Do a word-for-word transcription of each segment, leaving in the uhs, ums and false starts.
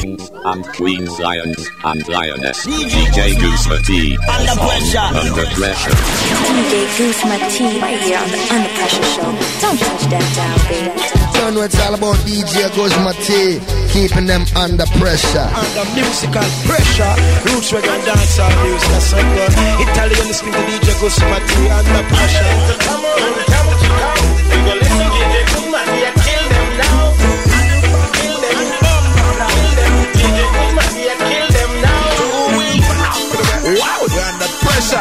kings and queens, lions and lioness. D J Goose T. Under pressure. Under pressure. D J Goose T right here on the Under Pressure Show. Don't touch that down, baby. You know it's all about D J Goose T, keeping them under pressure. Under musical pressure. Roots reggae and dancehall music. That's so good. Italian listening to D J Goose T under pressure. Come on, come on, come on. We go listen to D J Goose T. Kill them now. Kill them. Kill them. D J Goose T. Kill them now. Wow, we're under pressure.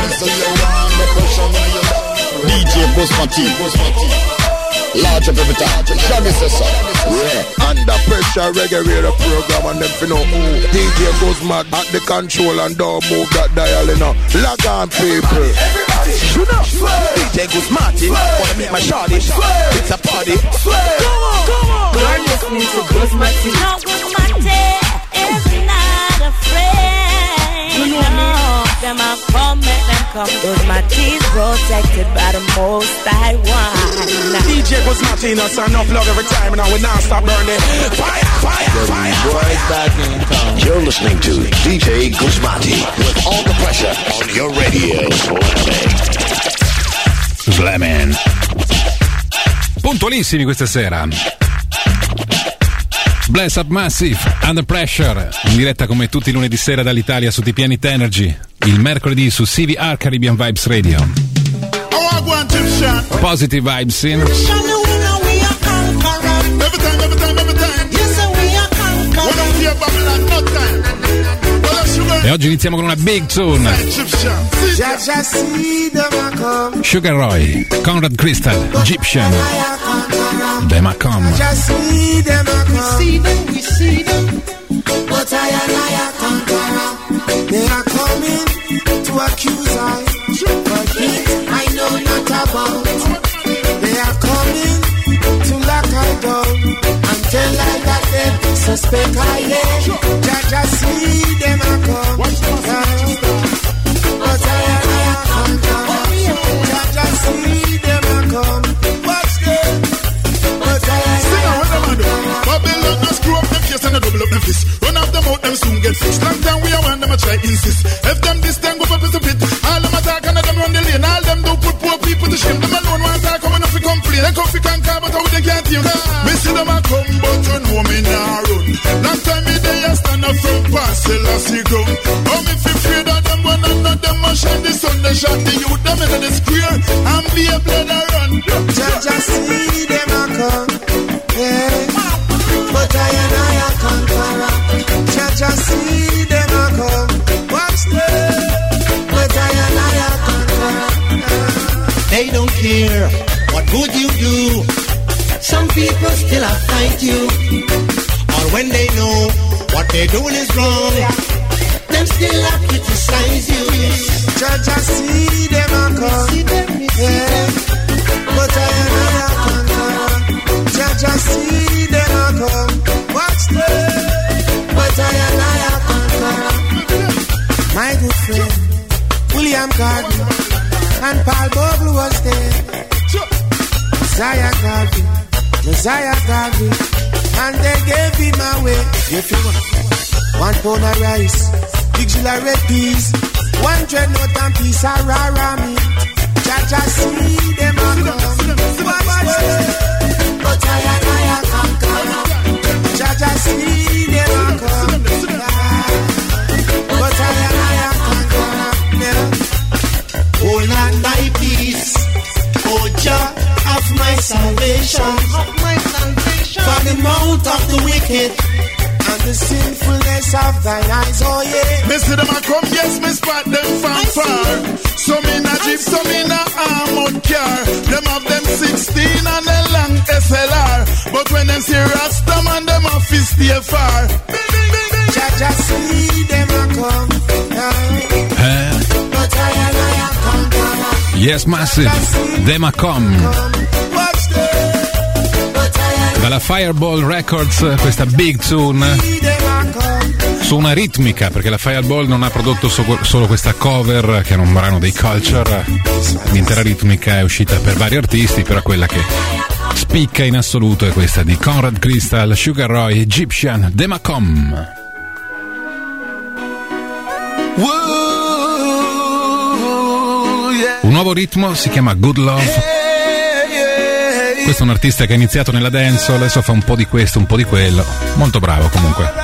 D J Goose T. Large up every time, Shaggy says so. Yeah. Under pressure, reggae radio program, and them fi know who. D J goes mad at the control and don't move that dial, you know. Log on, people. Everybody, shoot up. D J goes Marty, wanna meet my shawty. It's a party. Come on, come on. You're listening to Goose T. No, Goose T is not afraid. You know me. Them a come, make them come. Goose T's protected by the most high one. D J Goose T, no son, no plug every time, and I will not stop burning. Fire, fire, fire. Boys back in town. You're listening to D J Goose T with all the pressure on your radio. Slamming. Puntualissimi questa sera. Bless Up Massive, Under Pressure, in diretta come tutti i lunedì sera dall'Italia su T P N Energy, il mercoledì su C V R Caribbean Vibes Radio. Positive Vibes in. E oggi iniziamo con una big tune. Sugar Roy, Conrad Crystal, Egyptian, Demacom. We see them, we see them, but I and I are conqueror. They are coming to accuse I, but it I know not about. They are coming to lock I down and tell I that they suspect I am. Jaja see them a come, but I and I are conqueror. Jaja see them a come, watch them, but I and I are conqueror. Babylon just screw up them face and a double up them fist. Run off them out, them soon get fixed. Long time we are one, them a try insist. If them this time go for piece of it, all them attack and them run the lane. All them do put poor people to shame. Them alone want to come and if we complain. They come fi conquer, but how they can't hear. Me see them a come, but you know me nah run. Long time me they a stand up from parcel as he go. Oh me fi afraid of them one and not them a shine the sun. They shot the youth, them in the square and be a blood a run. Jaja see them a come, yeah. But I and I are conqueror. Jaja see them a come, watch them. But I and I are conqueror. They don't care what good you do. Some people still a fight you. Or when they know what they're doing is wrong, them still a criticize you. Jaja see them a come, yeah. But I and I are conqueror. Jaja see them a come, watch them. But I and I are conqueror. My good friend William Garden and Paul Bogle was there. Messiah Garden, Messiah Garden, and they gave him away. If you want one pound of rice, big jewel of red peas, one dreadnought and piece of rara meat. Jaja see them a come, but I and I are conqueror. Jaja see them a come, but I and I are conqueror. Hold on my peace, O Jah of my salvation, for the mouth of the wicked and the sinfulness of thine eyes, oh yeah. Me see them a come, yes, me spot them from far. Some in a jeep, some in a armored car. Them have them sixteen and a long S L R. But when them see Rasta man, them a fist stay far. Jaja see them a come, Eh? but I and I are conqueror. Yes Massive, Demacom. Dalla Fireball Records questa big tune su una ritmica, perché la Fireball non ha prodotto so- solo questa cover che era un brano dei Culture, l'intera ritmica è uscita per vari artisti, però quella che spicca in assoluto è questa di Conrad Crystal, Sugar Roy, Egyptian, Demacom. Un nuovo ritmo si chiama Good Love. Questo è un artista che ha iniziato nella dancehall, adesso fa un po' di questo, un po' di quello. Molto bravo comunque.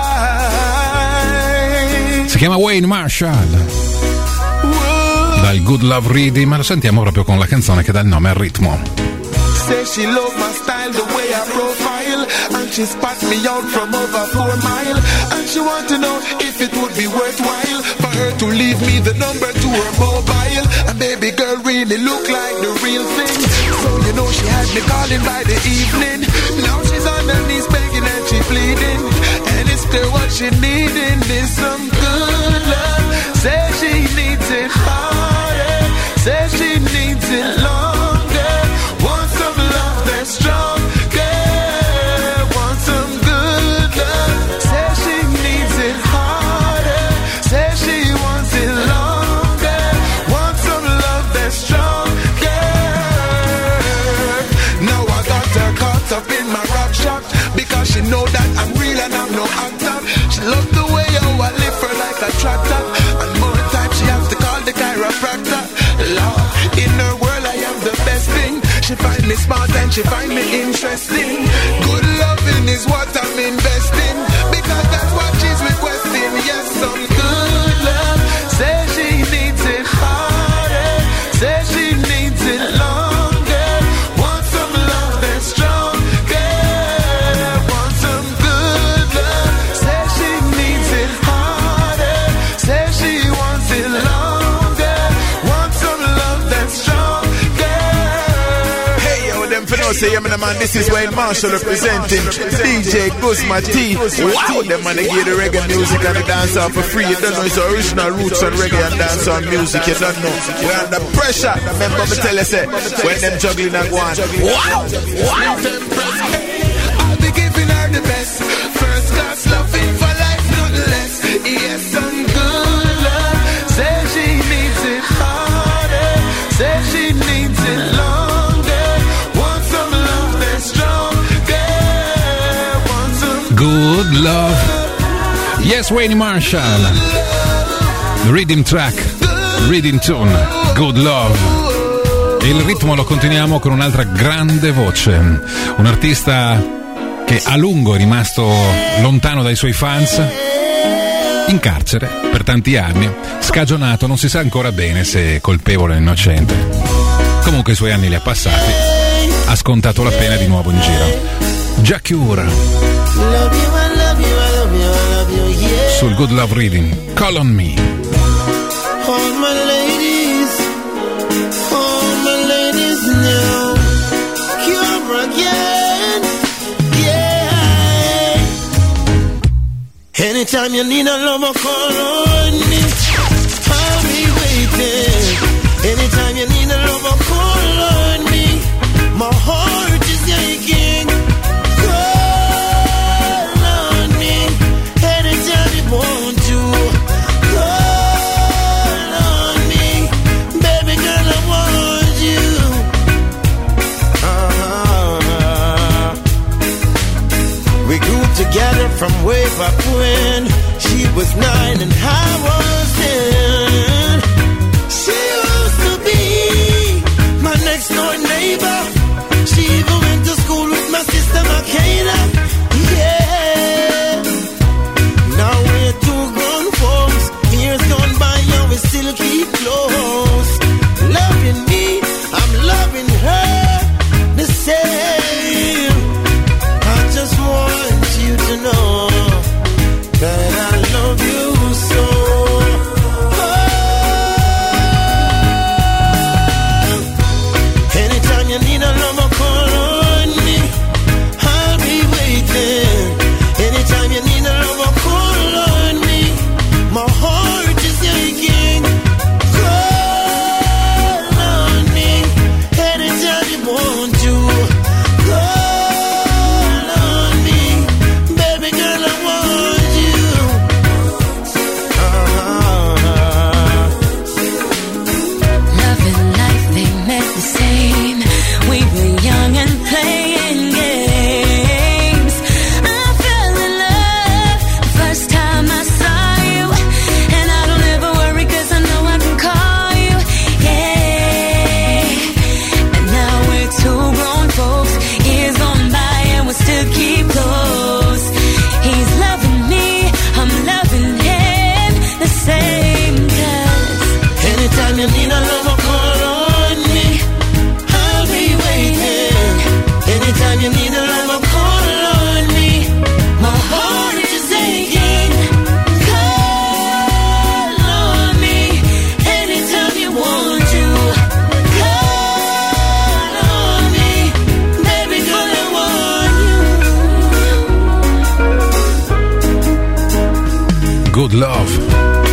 Si chiama Wayne Marshall. Dal Good Love Rhythm, lo sentiamo proprio con la canzone che dà il nome al ritmo. Say she love my style, the way I profile, and she spot me out from over four mile, and she want to know if it would be worthwhile for her to leave me the number to her mobile. And baby girl really look like the real thing, so you know she had me calling by the evening. Now she's on her knees begging and she pleading, and it's clear what she needing is some good love. Say she needs it harder, say she needs it longer. Want some love that's strong, girl. Want some good love. Say she needs it harder, say she wants it longer. Want some love that's strong, girl. Now I got her caught up in my rap shop, because she know that I'm real and I'm no actor. She love the way how I live her like a tractor, and more time she has to call the chiropractor. Lord, in her world I am the best thing. She find me smart and she find me interesting. Good loving is what I'm investing, because that's what she's requesting. Yes, some good love. Say she needs it harder, say she needs it longer. Want some love that's strong, girl. Want some good love. Say she needs it harder, say she wants it longer. Want some love that's strong, girl. Hey yo, them for no say, yeah, man, this is Wayne Marshall representing D J Guzma T. Wow, them man, they give the reggae music and the dancehall for free. You don't know it's original roots on reggae and dancehall music. You don't know. We're under pressure. Remember me tell you, say, when them juggling and go on. Wow, wow. I'll be giving her the best. First class loving for life, nothing less. Yes, some good love. Say she needs it harder, say she needs it longer. Want some love that's strong, girl. Want some Good Love. Yes, Wayne Marshall. Rhythm track, Rhythm tune, Good Love. E il ritmo lo continuiamo con un'altra grande voce. Un artista che a lungo è rimasto lontano dai suoi fans, in carcere per tanti anni, scagionato, non si sa ancora bene se è colpevole o innocente. Comunque i suoi anni li ha passati, ha scontato la pena di nuovo in giro. Jah Cure sul Good Love Reading, Call on Me. All my ladies, all my ladies now, Cure again, yeah. Anytime you need a lover, call on me. I'll be waiting. Anytime you need a lover, call on me. My heart is aching. Call on me. Anytime you want to. Call on me. Baby girl, I want you. Uh-huh. We grew together from way back when she was nine and I was ten. She used to be my next door neighbor. She even went to school with my sister Makena. Yeah. Now we're two grown folks. Years gone by and we still keep close. Loving me, I'm loving her the same. I just want you to know that I love you so. Oh. Anytime you need a lover, call on me. I'll be waiting. Good Love.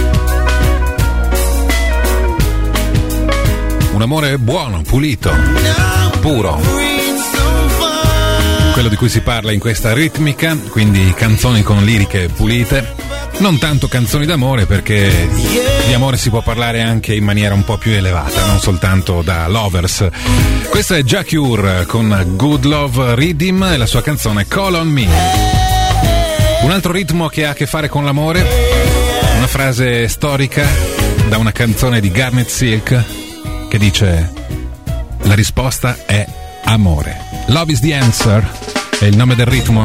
Un amore buono, pulito, puro. Quello di cui si parla in questa ritmica, quindi canzoni con liriche pulite. Non tanto canzoni d'amore, perché di amore si può parlare anche in maniera un po' più elevata, non soltanto da lovers. Questa è Ja Cure con Good Love Rhythm e la sua canzone Call on Me. Un altro ritmo che ha a che fare con l'amore, una frase storica da una canzone di Garnet Silk che dice: la risposta è amore. Love is the answer è il nome del ritmo.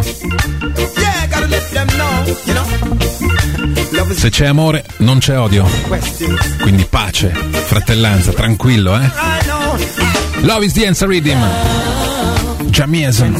Se c'è amore non c'è odio, quindi pace, fratellanza, tranquillo, eh? Love is the answer rhythm. Jamieson.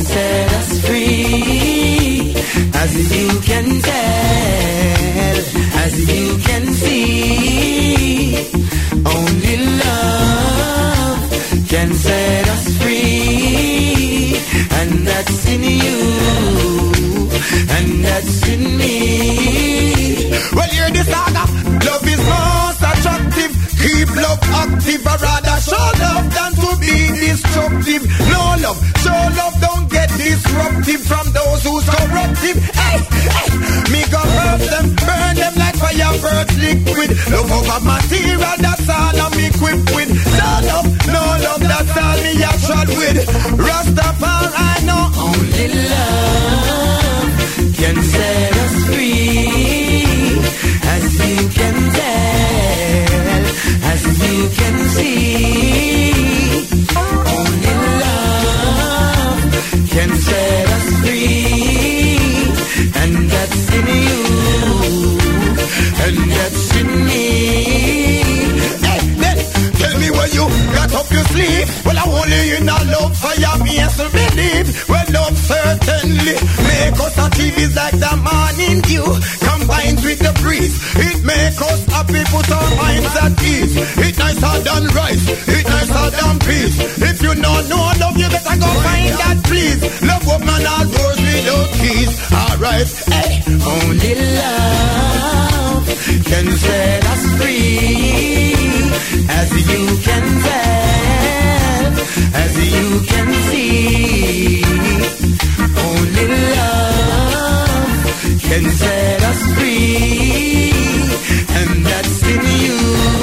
As you can tell, as you can see, only love can set us free, and that's in you, and that's in me. Well, hear the saga. Love is most attractive. Keep love active, or rather show love than to be destructive. No love, show love, don't get disruptive from those who's corruptive. Hey, hey, me go burn them, burn them like fireworks liquid. Love over material, that's all I'm equipped with. No love, no love, that's all me actual with. Rastafari, know only love can set us free, as you can tell, as you can see. Only love can set us free, and that's in you, and that's in me. Hey, then, tell me where you got up your sleeve. Well, I only in a love fire, me as to believe. Well, love certainly make us achieve is like the morning dew combined with the breeze. It make us happy, put our minds at ease. It nicer than rice, it nicer than peace. If you don't know love, you better go find that, please. Love woman all doors without keys. Alright, hey, only love can set us free, as you can tell, as you can see. Only love can set us free, and that's in you,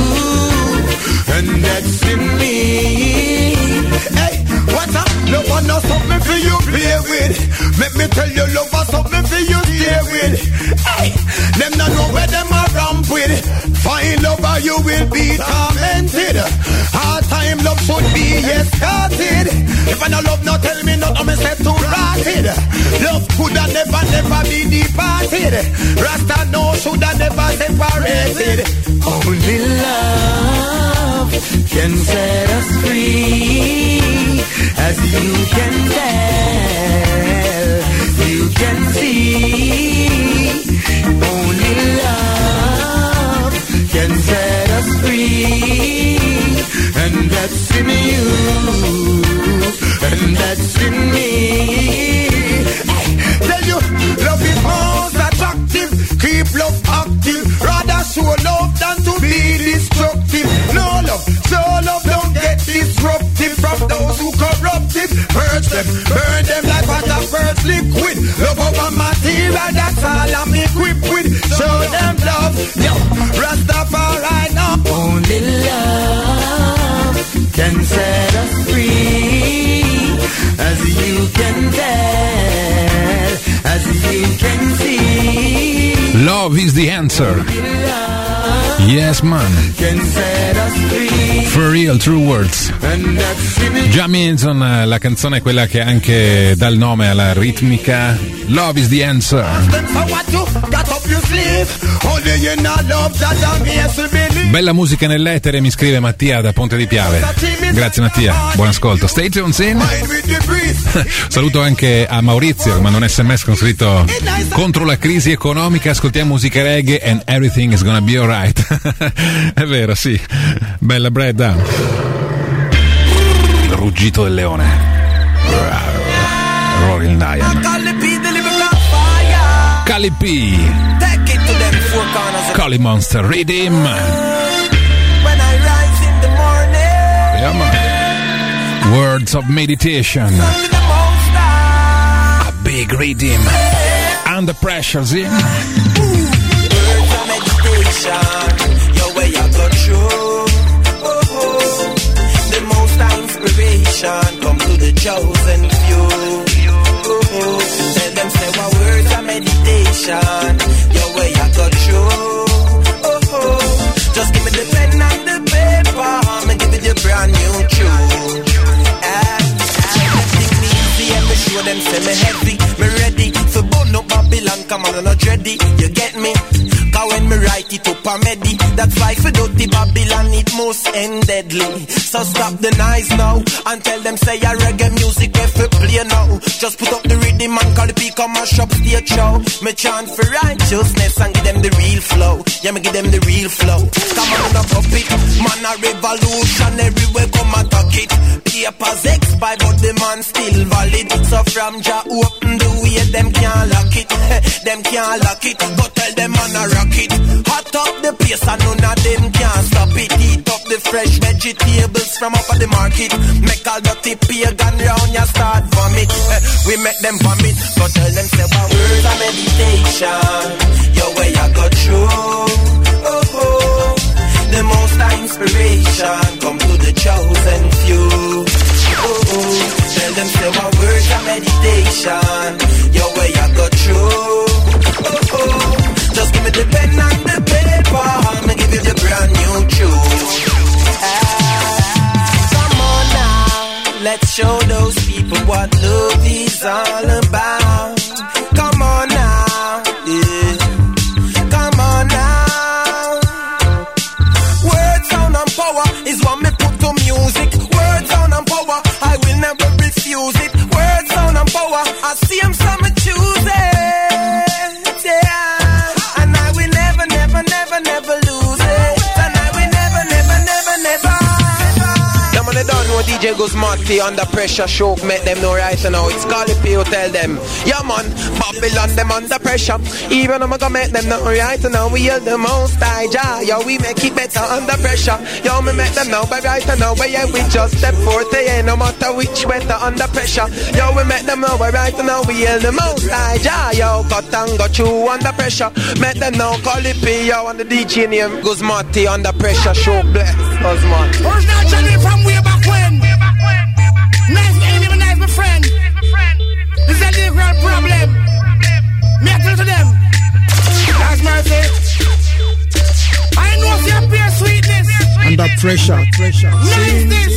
and that's in me. Hey, what's up? Love or not something for you play with. Make me tell you love or something for you stay with. Hey, them not know where them are ramp with. Find love or you will be tormented. Hard time love should be escorted. If I no love, no tell me not, I'm set to rotted. Love could have never, never be departed. Rasta no should have never separated. Only love can set us free, as you can tell, you can see. Only love can set us free, and that's in you, and that's in me. Tell you, love is most attractive. Keep love active. Rather show love than to be destructive. No love, show love, don't get disruptive from those who corruptive. Purge them, burn them like water burns liquid. Love over material, that's all I'm equipped with. Show them love, yo, Rastafari now. Only love can set us free, as you can tell, as you can see. Love is the answer. Yes, man. For real, true words. Jamieson, la canzone è quella che anche dà il nome alla ritmica. Love is the answer. Bella musica nell'etere, mi scrive Mattia da Ponte di Piave. Grazie Mattia, buon ascolto. Stay tuned in. Saluto anche a Maurizio, ma non S M S con scritto: contro la crisi economica ascoltiamo musica reggae and everything is gonna be alright. È vero, sì. Bella Breda. Il ruggito del leone. Roaring Lion. Cali P. Take it to them four corners. Cali Monster Rhythm. When I rise in the morning. Yeah, man. Words of meditation. A big rhythm. Under pressure, see? Words of meditation. Your way I go through. Oh, oh. The most inspiration come to the chosen few. Oh, oh. Tell them say what words of meditation. Your way I go through. Oh, oh. Just give me the pen and the paper. I'ma give it a brand new tune. Me show them say me heavy, me ready for burn up Babylon, come on, I'm not ready, you get me? Cause when me write it up, I'm ready. That's why for dirty Babylon, it must end deadly. So stop the noise now, and tell them say a reggae music if we play now. Just put up the rhythm and call the peak on my shop stage show. Me chant for righteousness and give them the real flow. Yeah, me give them the real flow. Come on, no puppet, man a revolution, everywhere come attack it. Papers expire, but the man still valid. So from Jah open the way, them can't lock it. Them can't lock it, but tell them man a rock it. Hot up the place and none of them can't stop it. Eat up the fresh vegetables from up at the market. Make all dirty pagan round ya start vomit. We make them vomit, but tell them say about words of meditation. Your way I go through. Oh, oh. The most inspiration come to the chosen few. Oh, oh. Tell them say what words of meditation. Your way I go through. Oh, oh. Just give me the pen and the paper. I'ma give you the brand new tune. Ah, come on now, let's show those people what love is all about. Come on now, yeah. Come on now. Words, sound and power is what me put to music. Words, sound and power, I will never refuse it. Words, sound and power, I see them, some choose it. Yeah, and I will never, never, never, never lose it. And I will never, never, never, never. Them on the don't know D J Guzmati under pressure show, make them know right now. It's Cali P who tell them, yeah man, Babylon them under pressure. Even I'm gonna make them know right now. We are the most high Jah, yo, we make it better under pressure. Yo, me make them know by right now, but yeah, we just step forth, yeah, no matter which weather under pressure. Yo, we make them know by right now, we are the most high Jah, yo, cut and go through under pressure. Make them know, call it P, yo, on the D J name Guzmati under pressure show, bless Guzmati. Who's not Johnny from way back when? Nice, ain't even nice, my friend. This is a different problem. Me I tell to them. That's my say. I know your pure sweetness. Under pressure. pressure. Niceness.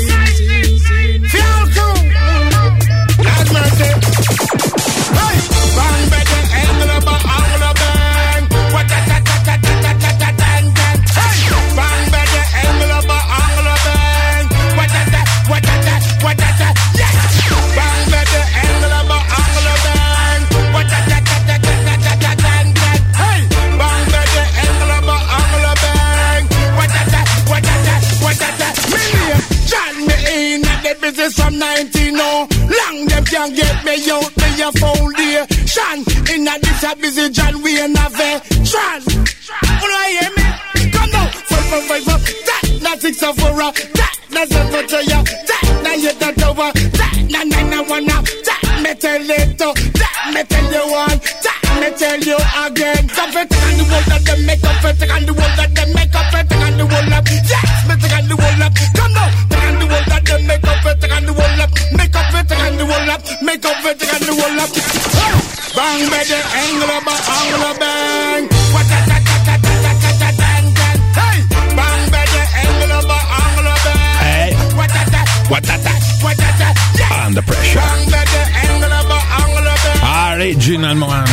Feel cool. That's my say. Hey, bang, better, angle up, angle up, bang. What that, that, that, that, that, that, that, that, that. Hey, bang, better, angle up, angle up, bang. What that, that, what that, that, what that, that. Yes. Bang, better, angle up, angle up, bang. What that, that, that, that, that, that, that, that, that. Hey, bang, better, angle up, angle up, bang. What that, that, what that, that, what that, that. Million. John me in at the business from nineteen oh. Long them can't get me out, me a foundation. In a this a busy John, we in a veteran. What do I hear me? Come now, five, five, five, five. That, not six of four. That, not seven to ya. That, not yet that over. That, not nine, not one now. That, me tell you to. That, me tell you one. That, me tell you again. Come for take on the wall that them make up. For take on the wall that them make up. For take on the wall up. Yes, me take on the wall up. Come now, take on the wall that them make up. For take on the wall up. Make up, for take on the wall up. Make up, for take on the wall up. Bang, better, angle up, angle up, bang. What that, that, that, that, that, that, that, that, that. Hey, bang, better, angle up, angle up, bang. Hey, what that, that, what that, that. what that, that. Yes. Under pressure. Bang, better, angle up, angle up, bang. Original man.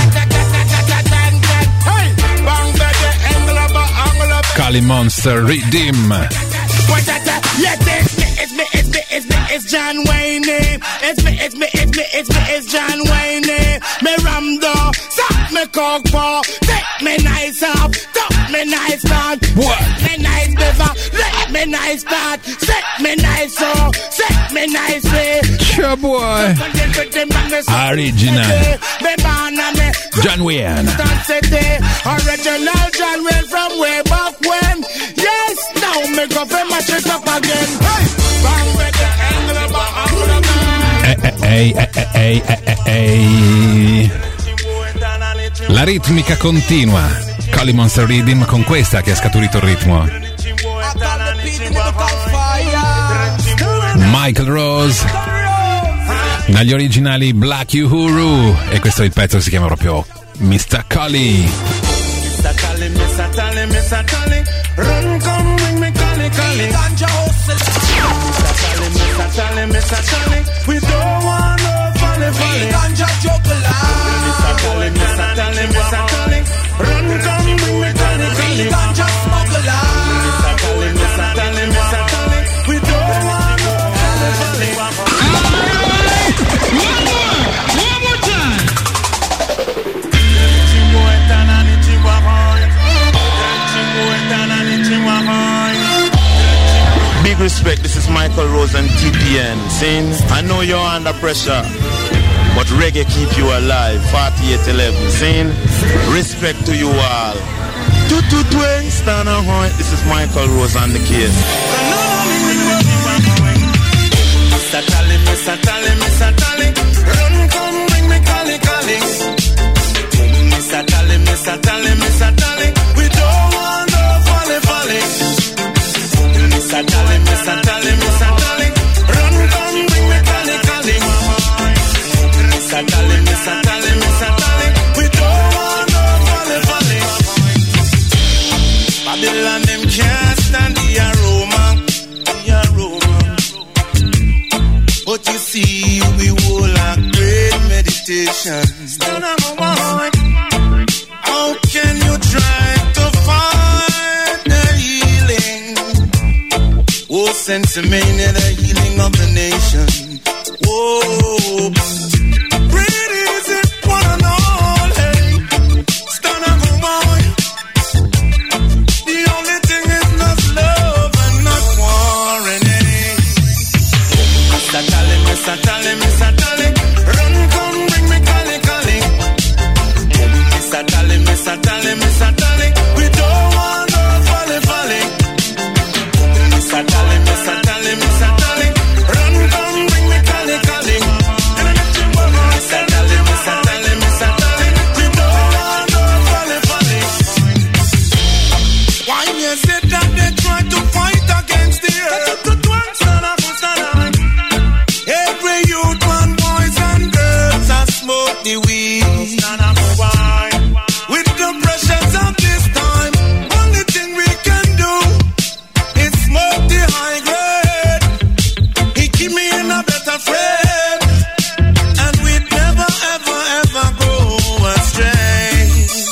Hey, bang, better, angle up, angle up. Cali Monster Rhythm. What that, that. Yeah, it's me, it's me, it's me, it's me, it's John Wayne. It's me, it's me, it's me, it's me, it's John Wayne. Me ram door, stop me cock paw, take me nice up, don't Let me nice start. What? Let me nice better. Let me nice start. Set me nice so. Set me nice way. Sure boy. Original. John Wayne. Original John Wayne from way back when. Yes, now me go for match it up again. Hey, bang with the angle of a Ehi, ehi, ehi, ehi. La ritmica continua. Collie Monster Rhythm, con questa che ha scaturito il ritmo. Michael Rose dagli originali Black Uhuru, e questo è il pezzo che si chiama proprio mister Collie. mister Collie, mister Collie, mister Collie, run come bring me Collie, Collie. Ganja hustle. mister Collie, mister Collie, mister Collie, we don't want no funny funny. Ganja juggler. mister Collie, mister Collie, mister Collie, run come bring me Collie, Collie. Ganja smuggler. mister Collie, mister Collie, mister Collie, we don't want no funny funny. One more, one more time. Big respect, this is Michael Rose and T P N. Sin, I know you're under pressure, but reggae keep you alive. forty-eight eleven. Sin, respect to you all. Two two twin, stand on point. This is Michael Rose on the case. mister Tally, mister Tally, mister Tally, run come bring me Collie, Collie. mister Tally, mister Tally, mister Tally, we don't want no folly, folly. mister Tally, mister Tally, mister Tally, run come bring me Collie, Collie. mister Tally, mister Tally, mister Tally, we don't want no folly, folly. Babylon them can't stand the aroma, the aroma. But you see, we will have great meditation. Stand up, boy. How can you try to find the healing? Oh, sensimania, the healing of the nation. Whoa, breathe easy, one and all. Hey, stand up, boy. The only thing is not love and not war. Hey. mister Tally, mister Tally, mister Tally, run come bring me Collie, Collie. mister Tally, mister Tally, mister Tally, we don't want no folly, folly. mister Tally, mister Tally, mister Tally, run come bring me Collie, Collie. mister Tally, mister Tally, mister Tally, we don't want no folly, folly. Why you say that they try to fight against the earth? Every youth, man, boys and girls, I smoke the weed. With the pressures of this time, only thing we can do is smoke the high grade. He keep me in a better frame, and we'd never, ever, ever go astray.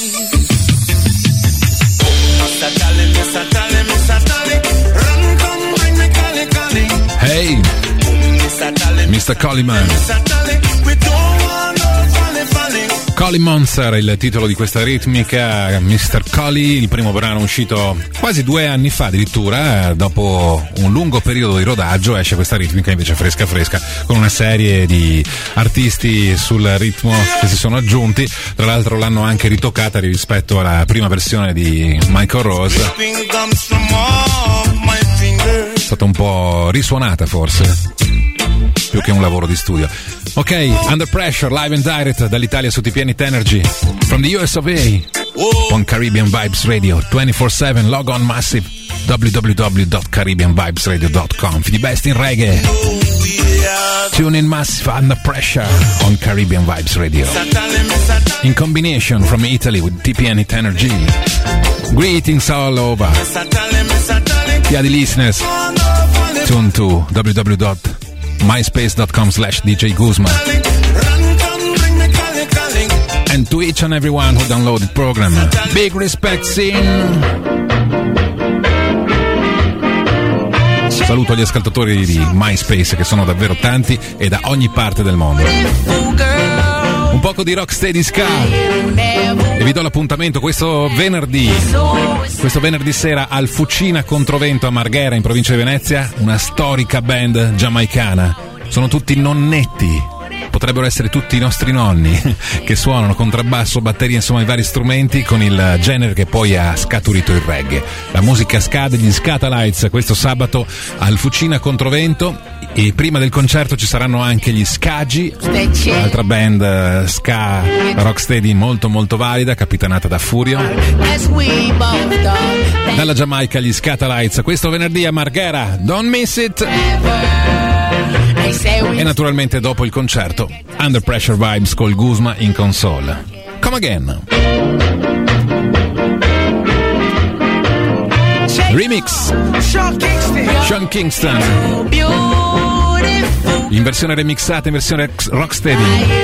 mister Tally, mister Tally, mister Tally, run come bring me Collie, Collie. Hey, mister Colliman. Collie Monster è il titolo di questa ritmica, mister Collie, il primo brano uscito quasi due anni fa addirittura. Dopo un lungo periodo di rodaggio esce questa ritmica invece fresca fresca, con una serie di artisti sul ritmo che si sono aggiunti. Tra l'altro l'hanno anche ritoccata rispetto alla prima versione di Michael Rose, è stata un po' risuonata forse, più che un lavoro di studio. Ok, Under Pressure, live and direct dall'Italia su T P N Energy, from the U S of A, on Caribbean Vibes Radio, twenty-four seven, log on massive, w w w dot caribbean vibes radio dot com, for the best in reggae. Tune in massive, Under Pressure, on Caribbean Vibes Radio, in combination from Italy with T P N Energy. Greetings all over. Yeah, the listeners, tune to w w w dot myspace dot com slash D J Guzman, and to each and everyone who downloaded the program, big respect, scene. Saluto agli ascoltatori di MySpace, che sono davvero tanti e da ogni parte del mondo. Oh girl, Un poco di rocksteady ska. E vi do l'appuntamento questo venerdì. Questo venerdì sera al Fucina Controvento a Marghera, in provincia di Venezia, una storica band giamaicana. Sono tutti nonnetti. Potrebbero essere tutti i nostri nonni che suonano contrabbasso, batteria, insomma i vari strumenti, con il genere che poi ha scaturito il reggae. La musica ska degli Scatalites questo sabato al Fucina Controvento, e prima del concerto ci saranno anche gli Scagi, altra band ska rocksteady molto molto valida, capitanata da Furio. Dalla Giamaica gli Scatalites questo venerdì a Marghera, don't miss it. E naturalmente dopo il concerto Under Pressure Vibes col Guzma in console. Come again. Remix Sean Kingston in versione remixata, in versione rocksteady.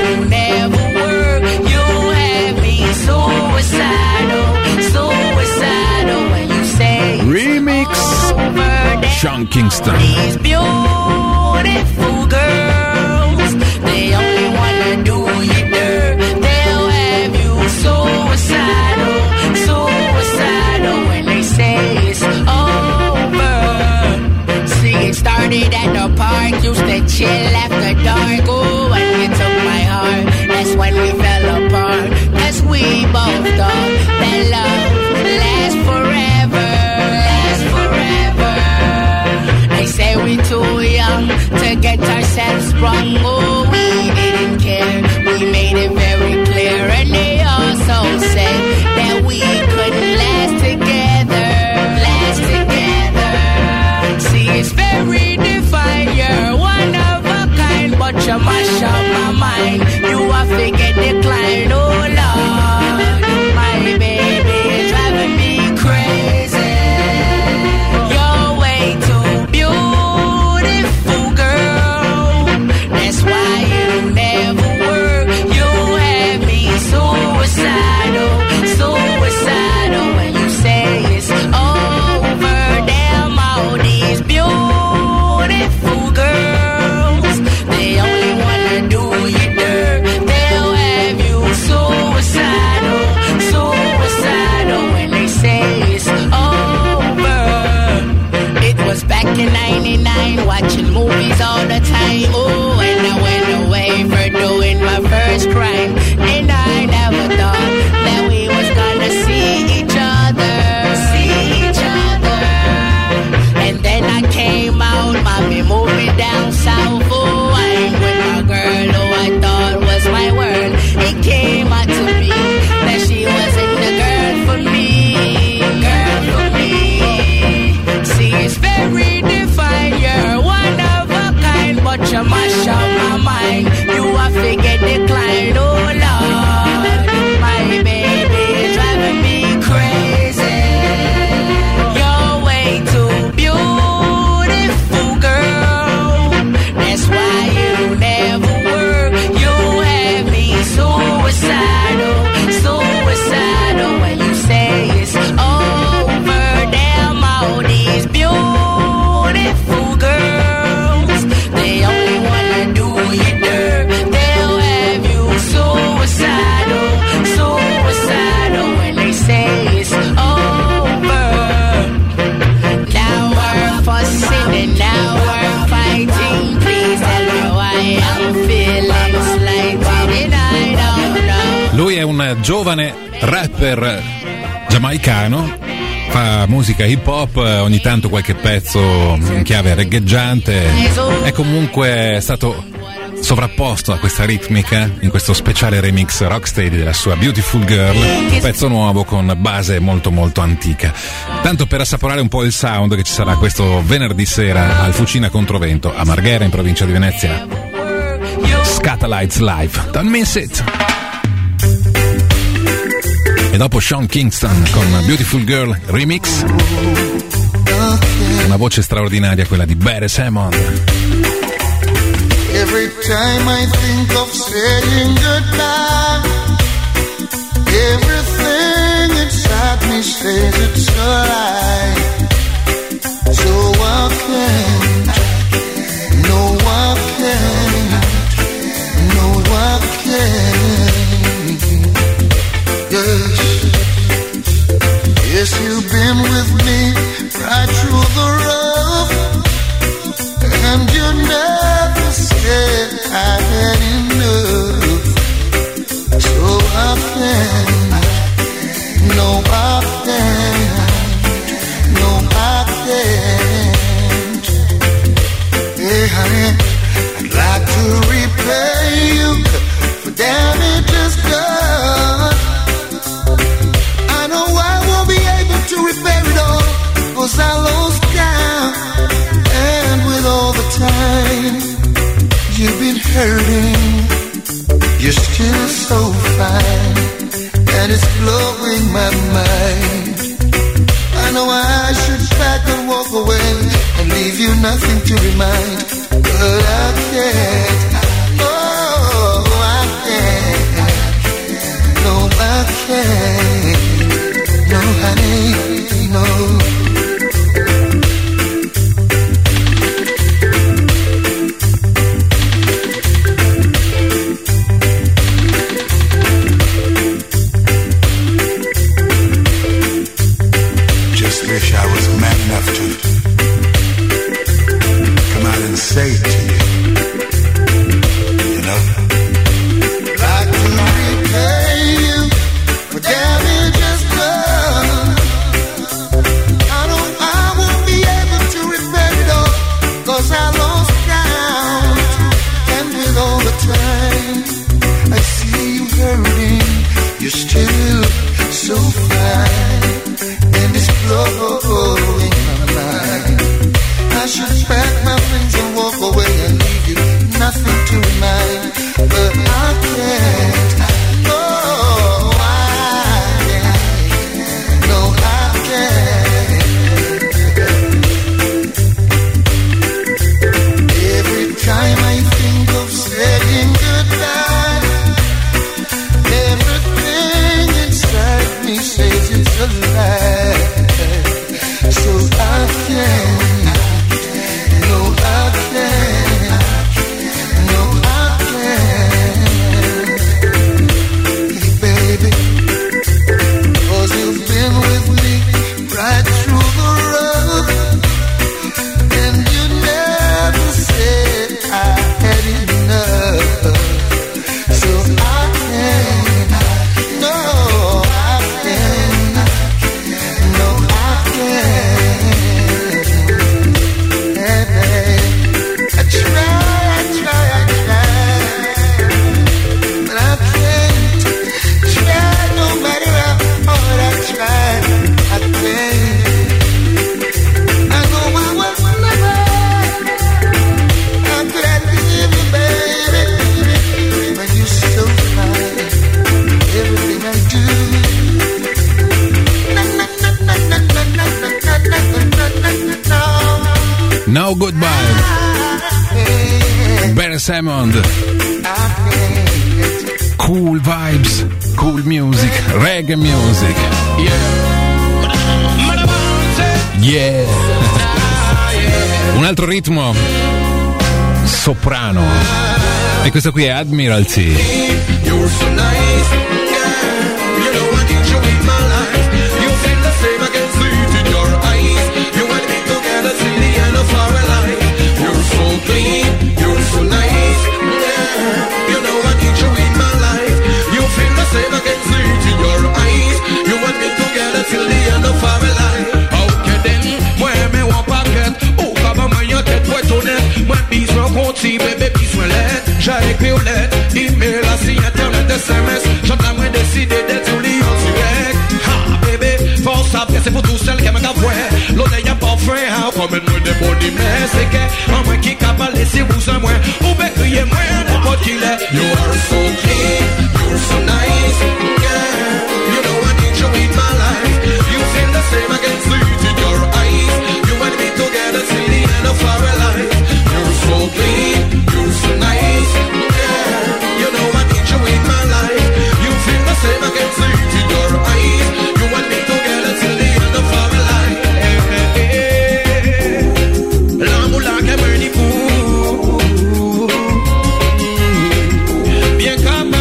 Remix Sean Kingston. Beautiful girls, they only wanna do you dirt. They'll have you suicidal, suicidal when they say it's over. See, it started at the park, used to chill after dark. Oh, when you took my heart, that's when we fell apart. Cause we both thought that love lasts forever, lasts forever. They say we're too young to get ourselves sprung. Oh, we didn't care, we made it very clear. And they also said that we couldn't last together, last together. See, it's very defined, you're one of a kind, but you mash up my mind. You have to get declined, oh Lord. My baby is driving me crazy. You're way too beautiful, girl. That's why you never work. You have me suicidal, suicidal when you say it's over. Damn, all these beautiful girls, they only wanna do you dirt. They'll have you suicidal, suicidal when they say it's over. It was back in ninety-nine, watching movies all the time. Oh, and I went away for doing my first crime. And I never thought that we was gonna see each other, see each other. And then I came out, mommy moved me down south. Oh, I'm with my girl who I thought was my world. It came out to me that she wasn't the girl for me, girl for me. See, it's very defined, you're one of a kind, but you mash up my mind. You have to get declined, oh Lord. My baby is driving me crazy. You're way too beautiful, girl. That's why you never work. You have me suicidal, suicidal when you say it's over. Damn, all these beautiful girls, they only wanna do you dirt. They'll have you suicidal, suicidal when they say it's over. Now we're fussing and now we're fighting. Please tell me why I'm feeling slighted and I don't know. Lui è un giovane rapper giamaicano, fa musica hip hop, ogni tanto qualche pezzo in chiave reggaeggiante. È comunque stato sovrapposto a questa ritmica in questo speciale remix rocksteady della sua Beautiful Girl, un pezzo nuovo con base molto molto antica. Tanto per assaporare un po' il sound che ci sarà questo venerdì sera al Fucina Controvento a Marghera in provincia di Venezia. Scatalites Live, don't miss it. E dopo Sean Kingston con Beautiful Girl Remix, una voce straordinaria, quella di Beres Hammond. Every time I think of saying goodbye, everything inside me says it's a lie. So I can't, no I can't, no I can't. Yes, you've been with me right through the rough, and you never said I had enough. So I can't, no I can't, no I can't. Hey honey, I'd like to repay you for damages done. I know I won't be able to repair it all, 'cause I lost count. And with all the time you've been hurting, you're still so fine, and it's blowing my mind. I know I should pack and walk away and leave you nothing to remind, but I can't. Oh, I can't. No, I can't. No, honey, no. Wish I was man enough to come out and say it to you, you know. Like to repay you for damages done. I know I won't be able to repair it all, 'cause I lost count. And with all the time I see you hurting, you're still so fine, and it's blowing my mind. I should pack my things and walk away and leave you nothing to remind, but I can't. No, I can't. No, I can't. Every time I think of saying goodbye, everything inside me says it's a lie. So I can't, no I can't, no I can't. Hey baby, 'cause you've been with me right through the rough, and you never said I had enough. So I can't, no I can't, no I can't. Hey, hey. I try, I try, I try, but I can't. Try no matter how hard I try, I can't. I know I was never. How could I leave you, baby? But you're so fine. Everything I do. No Goodbye, Ben Hammond. Cool vibes, cool music, reggae music. Yeah. Un altro ritmo soprano. E questo qui è Admiralty. You're so nice, yeah. You know I need you in my life. You feel the same, I can see it in your eyes. You and me together till the end of our life. You're so clean, you're so nice, yeah. You know I need you in my life. You feel the same, I can see it in your eyes. You and me together till the end of our life. Okay then, where me want paquet? Oh, cover my tête pour être honnête. Moi, bis me conti, bébé, bis me l'aide. J'ai écrit au lettre, email, assis, internet, S M S. J'entends moi décider d'être sur l'île en direct. Ha, bébé, force à c'est pour tout seul qui m'a gavoué. L'autre y'a pas fait, hein, comme une de body, mais c'est que, en moi qui capable laisser vous un moins. Ou bien crier moi, n'importe qui l'est. You are so clean, you're so nice, yeah. You know I need you in my life. You feel the same, I can see it in your eyes. You and me together till the end of our life. You're so clean, you're so nice, yeah. You know I need you in my life. You feel the same, I can see it in your eyes. You and me together till the end of our life. L'amour là qui meurt du coup. Bien comme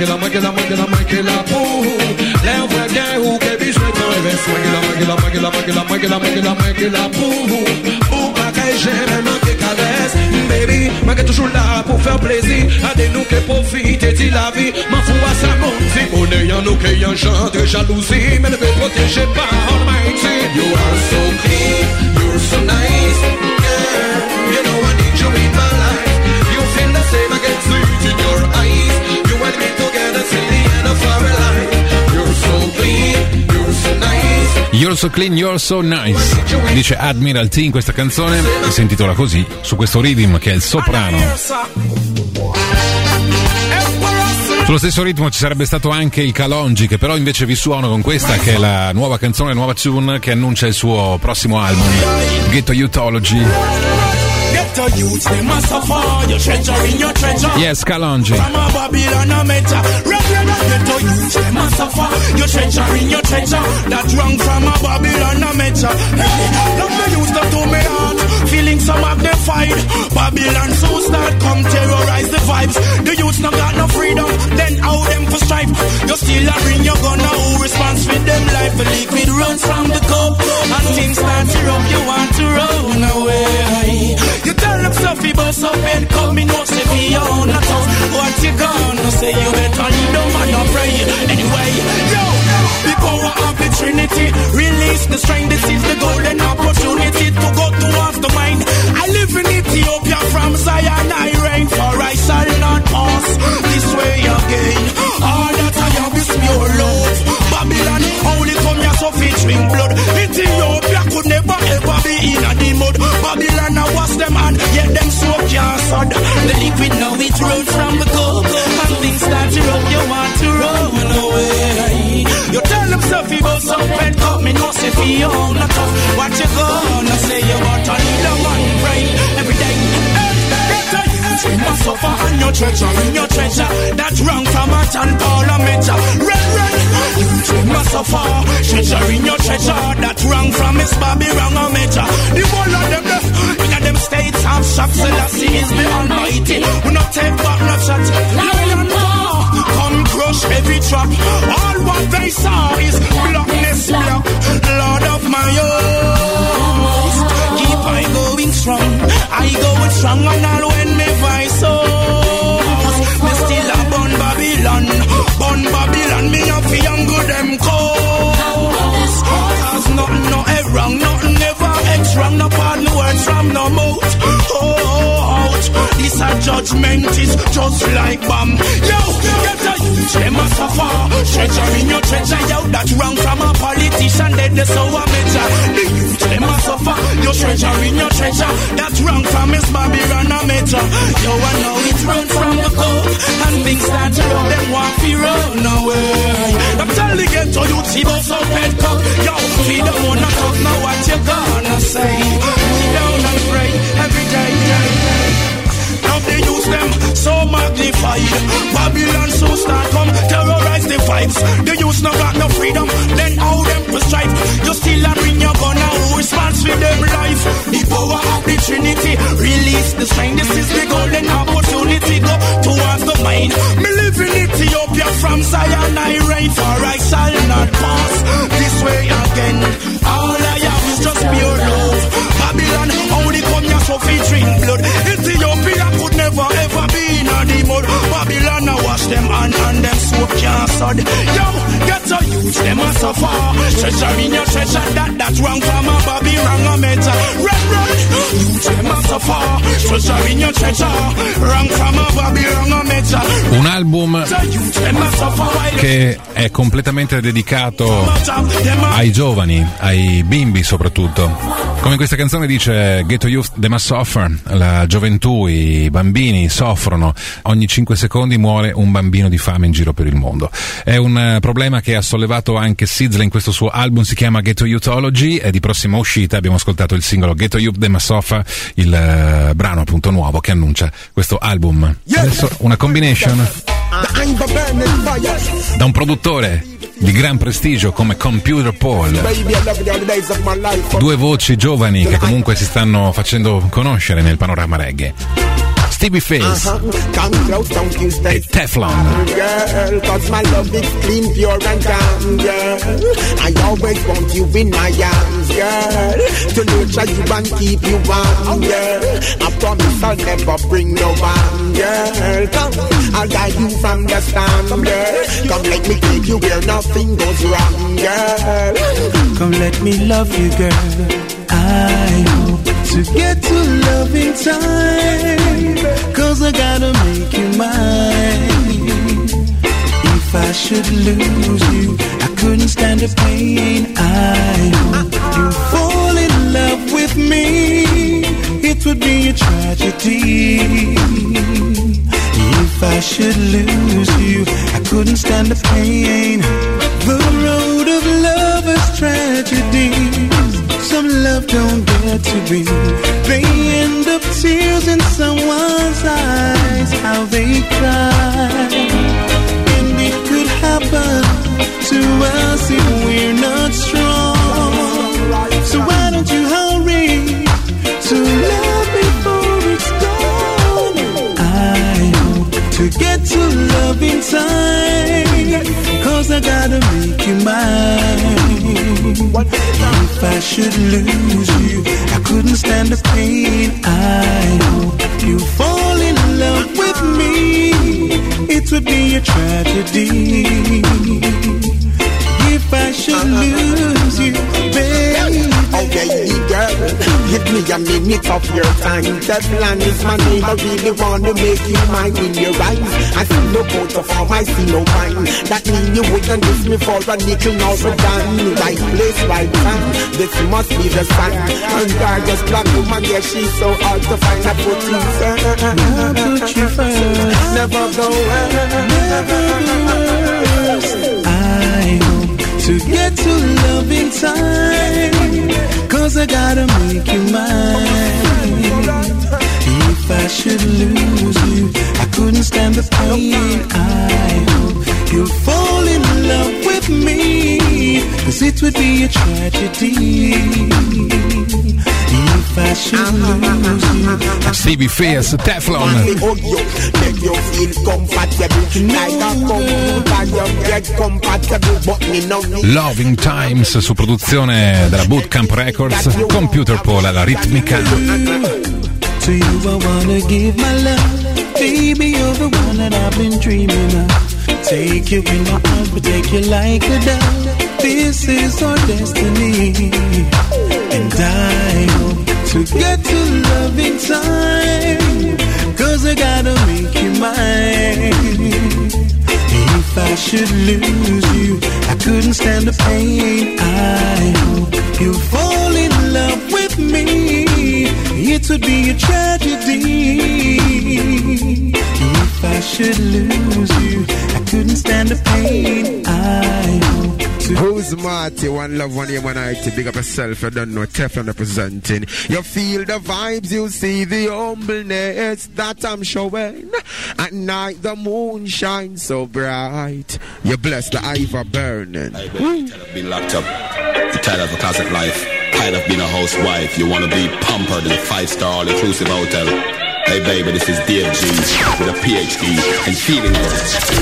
Magila, Magila, Magila, Magila, Pou. Lève bien ou que biche me t'enlève. Magila, Magila, Magila, Magila, Magila, Magila, Magila, Pou. Ou pas que j'aime, non que caresse. Baby, moi qui toujours là pour faire plaisir. À des nous qui profitent et la vie. M'en fous à sa monde. Si on est en nous qui en chante jalousie. Mais ne veut protéger pas Almighty. You are so clean, you're so nice. Yeah, you know I need you in my life. You feel the same, I can see it in your eyes. You and me together till the end of our life. You're so clean, you're so nice. You're so clean, you're so nice, dice Admiralty in questa canzone e si intitola così, su questo rhythm che è il soprano. Sullo stesso ritmo ci sarebbe stato anche il Kalonji, che però invece vi suono con questa, che è la nuova canzone, la nuova tune che annuncia il suo prossimo album, Ghetto Youthology. Ghetto youths, they must suffer. Your treasure in your treasure. Yes, Kalonji. From a Babylon, a meta. Ghetto youths, they must suffer. Your treasure in your treasure. That rung from a Babylon, a meta. Hey, love the youths that do me heart. Feeling so magnified. Babylon so start come terrorize the vibes. The youths not got no freedom. Then how them for strife? You still a bring your gun now. Who responds with them life? The liquid runs from the cup. And things start to rub. You want to run away. You tell them stuff about some bed coming out, say me on a town. What you gonna say? You better leave them and not pray. Anyway, yo, the power of the Trinity, release the strength. This is the golden opportunity to go towards the mind. I live in Ethiopia from Zion, I reign, for I shall not pass this way again. All that I have is pure love. Babylon, only come here so featuring blood. Ethiopia could never ever be in a the mud. Babylon, I wash them and yet them so cancer. The liquid now it runs from the cup. And things start to run, you want to run away. You tell them stuff about some bed cup, me no say for you on a tough. What you gonna say? You want to need a man pray every day. You must suffer on your treasure, in your treasure. That rung from a John Paul a Major. Red, red. You must suffer, treasure in your treasure. That rung from Miss Bobby rung a Major. The whole of them, in them states have shots. Selassie is the Almighty. We not take back no shot. Lion more, come crush every trap. All what they saw is blackness black. Lord of my host, keep I going strong. I going strong and all when me voice out. Me still a born Babylon, born Babylon. Me a fi younger them cause. Cause nothing no head wrong, nothing never X wrong. No pardon words from no mouth. Oh, out. This a judgment is just like bomb. Yo, get a youth, them a suffer. Treasure in your treasure, yo. That wrong from a politician, dead the so a major. The youth, them a suffer. Your treasure in your treasure. That wrong from Miss Babylon a major. Yo, I know it run from the cup. And things start to run, them want to run away. I'm telling you, get to youth, see about some bed cup. Yo, we don't wanna talk, now what you gonna say? We down and pray every day, day, day. Now they use them so magnified. Babylon so start come terrorize the vibes. They use no got no freedom. Then how them to strive? You still a bring your gun now. Who responds with them life? The power of the Trinity, release the strength. This is the golden opportunity. Go towards the mind. Me live in Ethiopia from Zion I reign. For I shall not pass this way again. All I have is just pure love. Babylon only come here so featuring blood. Ethiopia could never ever be in a the mud. Babylon I wash them and and them so cancer. Yo, get a youth, them a suffer. Treasure in your treasure, that that wrong from a Babylon a major. Red, red, youth, them a suffer. Treasure in your treasure, wrong from a Babylon a major. Un album che è completamente dedicato ai giovani, ai bimbi soprattutto. Come in questa canzone dice, Ghetto Youth, they must suffer. La gioventù, i bambini soffrono. Ogni cinque secondi muore un bambino di fame in giro per il mondo. È un problema che ha sollevato anche Sizzla in questo suo album, si chiama Ghetto Youthology, è di prossima uscita. Abbiamo ascoltato il singolo Ghetto Youth, they must suffer, il uh, brano appunto nuovo che annuncia questo album. Adesso una combination da un produttore di gran prestigio come Computer Paul, due voci giovani che comunque si stanno facendo conoscere nel panorama reggae. Stevie Face e Teflon. Girl, cause my love is clean, pure and calm, girl. I always want you in my arms, girl. To nurture you and keep you warm, girl. I promise I'll never bring no harm, girl. Come, I'll guide you from the storm, girl. Come let me keep you where nothing goes wrong, girl. Come let me love you, girl. I hope to get to love in time, cause I gotta make you mine. If I should lose you, I couldn't stand the pain. I hope you fall in love with me. It would be a tragedy if I should lose you. I couldn't stand the pain. The road of love is tragedy. Some love don't get to be. They end up tears in someone's eyes. How they cry. And it could happen to us if we're not strong. So why don't you hurry to love before it's gone? I hope to get to love in time, cause I gotta make you mine. If I should lose you, I couldn't stand the pain. I hope you fall in love with me. It would be a tragedy if I should lose you, baby. Okay, girl, give me a minute of your time. Teflon is my name. I really wanna make you mine in your eyes. I see no coat of how I see no wine. That mean you wouldn't miss me for a nickel nor a dime. Right place, right time. This must be the sign. And gorgeous black woman, yeah, she's so hard to find. I put you first. I put you first. Never go Never I hope to get to love in time, cause I gotta make you mine. If I should lose you, I couldn't stand the pain. I hope you'll fall in love with me, cause it would be a tragedy if I should lose you. Stevie Face, Teflon. Loving Times su produzione della Bootcamp Records. Computer Paul alla ritmica. To you I wanna give my love, baby, you're the one that I've been dreaming of. Take you in my arms, but take you like a dove. This is our destiny, and I hope to get to love in time, cause I gotta make you mine. If I should lose you, I couldn't stand the pain. I hope you fall in love with me. It would be a tragedy if I should lose you. I couldn't stand the pain. I hope to. Who's Marty? One love, one aim, one eye to big up yourself. You don't know Teflon representing. You feel the vibes, you see the humbleness that I'm showing. At night the moon shines so bright. You bless the Iva burning. Hey, baby, tired of being locked up. You're tired of a classic life. Tired of being a housewife. You want to be pampered in a five-star all-inclusive hotel. Hey baby, this is Dave G with a P H D and feeling good.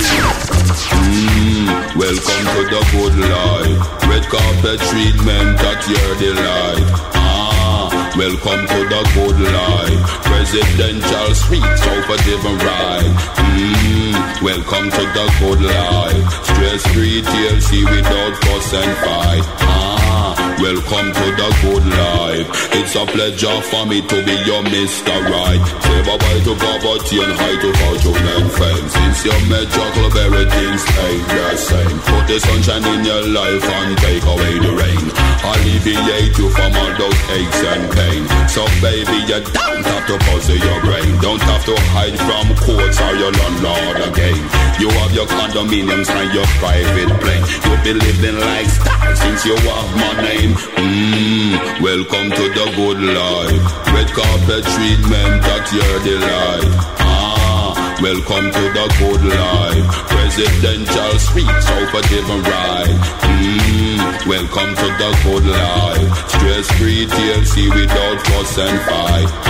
Mm, welcome to the good life. Red carpet treatment at your delight. Ah, welcome to the good life. Presidential suites over different ride. Mm, welcome to the good life. Stress-free T L C without fuss and fight. Ah, welcome to the good life. It's a pleasure for me to be your Mister Right. Say bye-bye to poverty and hi to fortune and fame. Since you met your club, everything's ain't the same. Put the sunshine in your life and take away the rain. Alleviate you from all those aches and pain. So baby, you don't have to puzzle your brain. Don't have to hide from courts or your landlord again. You have your condominiums and your private plane. You'll be living like stars since you have my name. Mmm, welcome to the good life. Red carpet treatment at your delight. Ah, welcome to the good life. Presidential suites over different ride. Mmm, welcome to the good life. Stress-free T L C without fuss and fight. Ah,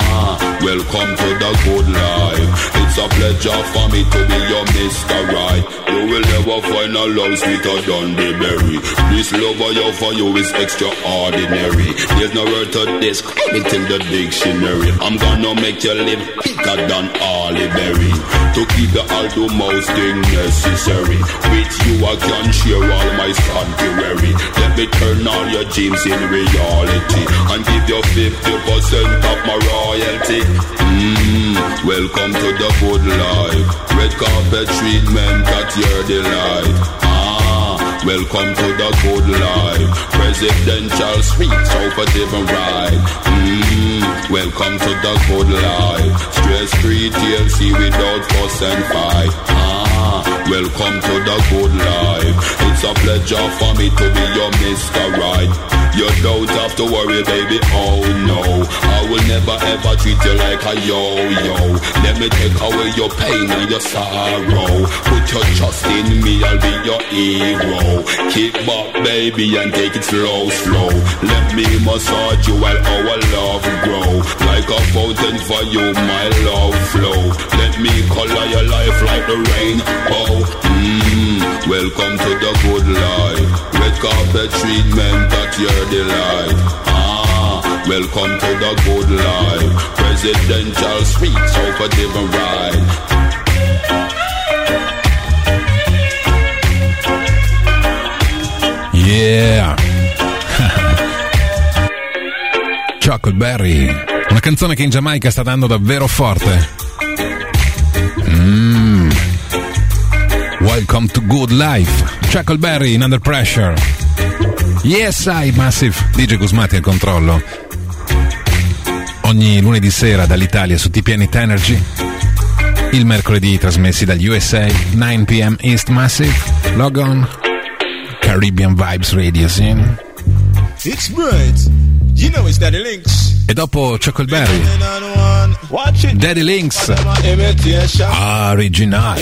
Ah, welcome to the good life. It's a pleasure for me to be your Mister Right. You will never find a love sweeter than the berry. This love I have for you is extraordinary. There's no word to describe it in the dictionary. I'm gonna make you live thicker than Holly Berry. To keep the alto most thing necessary. With you I can share all my sanctuary. Let me turn all your dreams in reality and give you fifty percent of my royalty. Mmm, welcome to the good life. Red carpet treatment at your delight. Ah, welcome to the good life. Presidential suite, sofa different ride. Mmm, welcome to the good life. Stress-free T L C without fuss and fight. Ah, welcome to the good life. It's a pleasure for me to be your Mister Right. You don't have to worry, baby, oh no. I will never ever treat you like a yo-yo. Let me take away your pain and your sorrow. Put your trust in me, I'll be your hero. Kick back, baby, and take it slow, slow. Let me massage you while our love grow. Like a fountain for you, my love flow. Let me color your life like the rain. Oh, mmm, welcome to the good life. Red carpet treatment at your delight. Ah, welcome to the good life. Presidential suite, sofa different ride. Yeah. Chuckleberry, una canzone che in Giamaica sta dando davvero forte. Mm. Welcome to good life. Chuckleberry in Under Pressure. Yes, I Massive. D J Gusmati al controllo. Ogni lunedì sera dall'Italia su T P N Hit Energy. Il mercoledì trasmessi dagli U S A, nine p m East Massive. Log on. Caribbean Vibes Radio Scene. It's bright. You know it's Daddy Links. E dopo Chuckleberry, Daddy Links Original.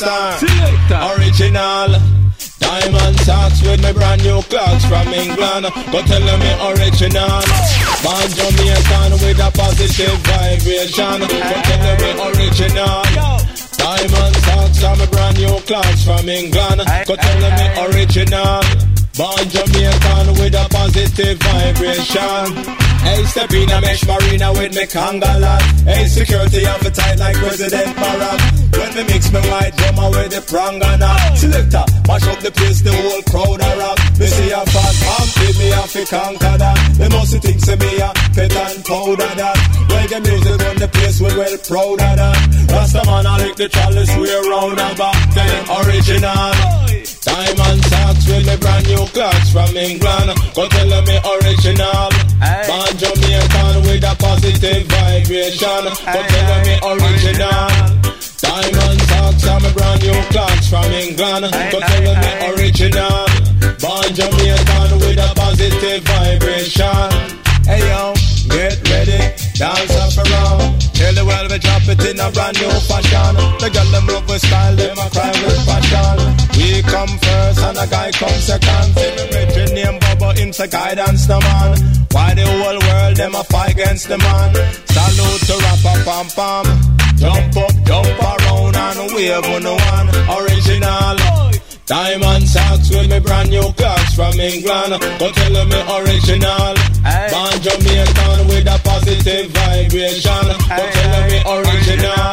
Original. Diamond socks with my brand new clocks from England. Go tell them me original. Born Jamaican with a positive vibration. Go tell them me original. Diamond socks and my brand new clocks from England. Go tell them me original. Born Jamaican with a positive vibration. Hey, step in a mesh marina with me conga lot. Hey, security off it tight like President Barack. When me mix me white drummer with the pranga now. Selector, mash up the place, the whole crowd a rock. Me see a fat man, give me a fi conquer that. They must think say me a pet and powder that. Reggae music on the place, we well proud of that. Rasta man, I lick the chalice, we around about. Then original. Diamond socks with me brand new clocks from England. Go tell them me original. Born Jamaican with a positive vibration. Go tell them me original. Diamond socks and me brand new clocks from England. Go tell them me original. Born Jamaican with a positive vibration. Hey yo, get ready, dance up around. Tell the world we drop it in a brand new fashion. The girl them love with style, them a cry with passion. We come first and a guy come second. See me rich name Bubba, him's a guidance the man. Why the whole world them a fight against the man? Salute to rapper pam pam. Jump up, jump around and wave on the one. Original. Diamond socks with me brand new clocks from England. Go tell them me original. Born Jamaican with a positive vibration. Go tell them me original.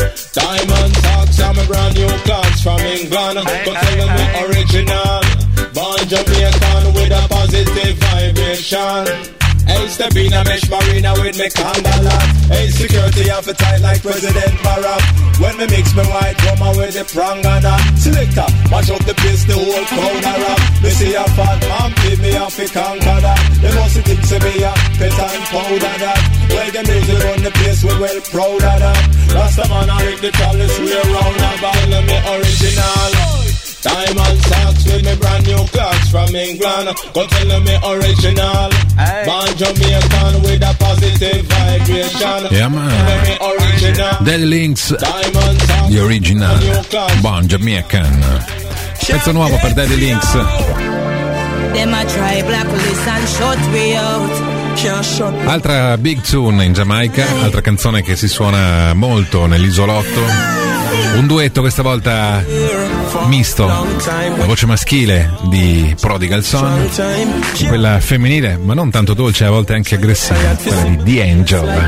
Diamond socks and me brand new clocks from England. Go tell them me original. Born Jamaican with a positive vibration. Hey, step in a mesh marina with me conga lot. Hey, security off it tight like President Barack. When me mix me white drummer with the prangana. Selector, watch up the place, the whole crowd a rock. Me see a fat man, give me off it conquer that. They must think say me a pet and powder that. Well, the music on the place, we well proud of that. Rasta man, I lick the chalice, we around about. Let me original. Diamond socks with me brand new clocks from England. Go tell them me original. Born Jamaican with a positive vibration. Yeah man. Daddy Links, the original. Born Jamaican. Pezzo nuovo per Daddy Links. Them a try blacklist and shut me out. Altra big tune in Giamaica, altra canzone che si suona molto nell'isolotto. Un duetto questa volta misto, la voce maschile di Prodigal Son, quella femminile, ma non tanto dolce, a volte anche aggressiva, quella di The Angel.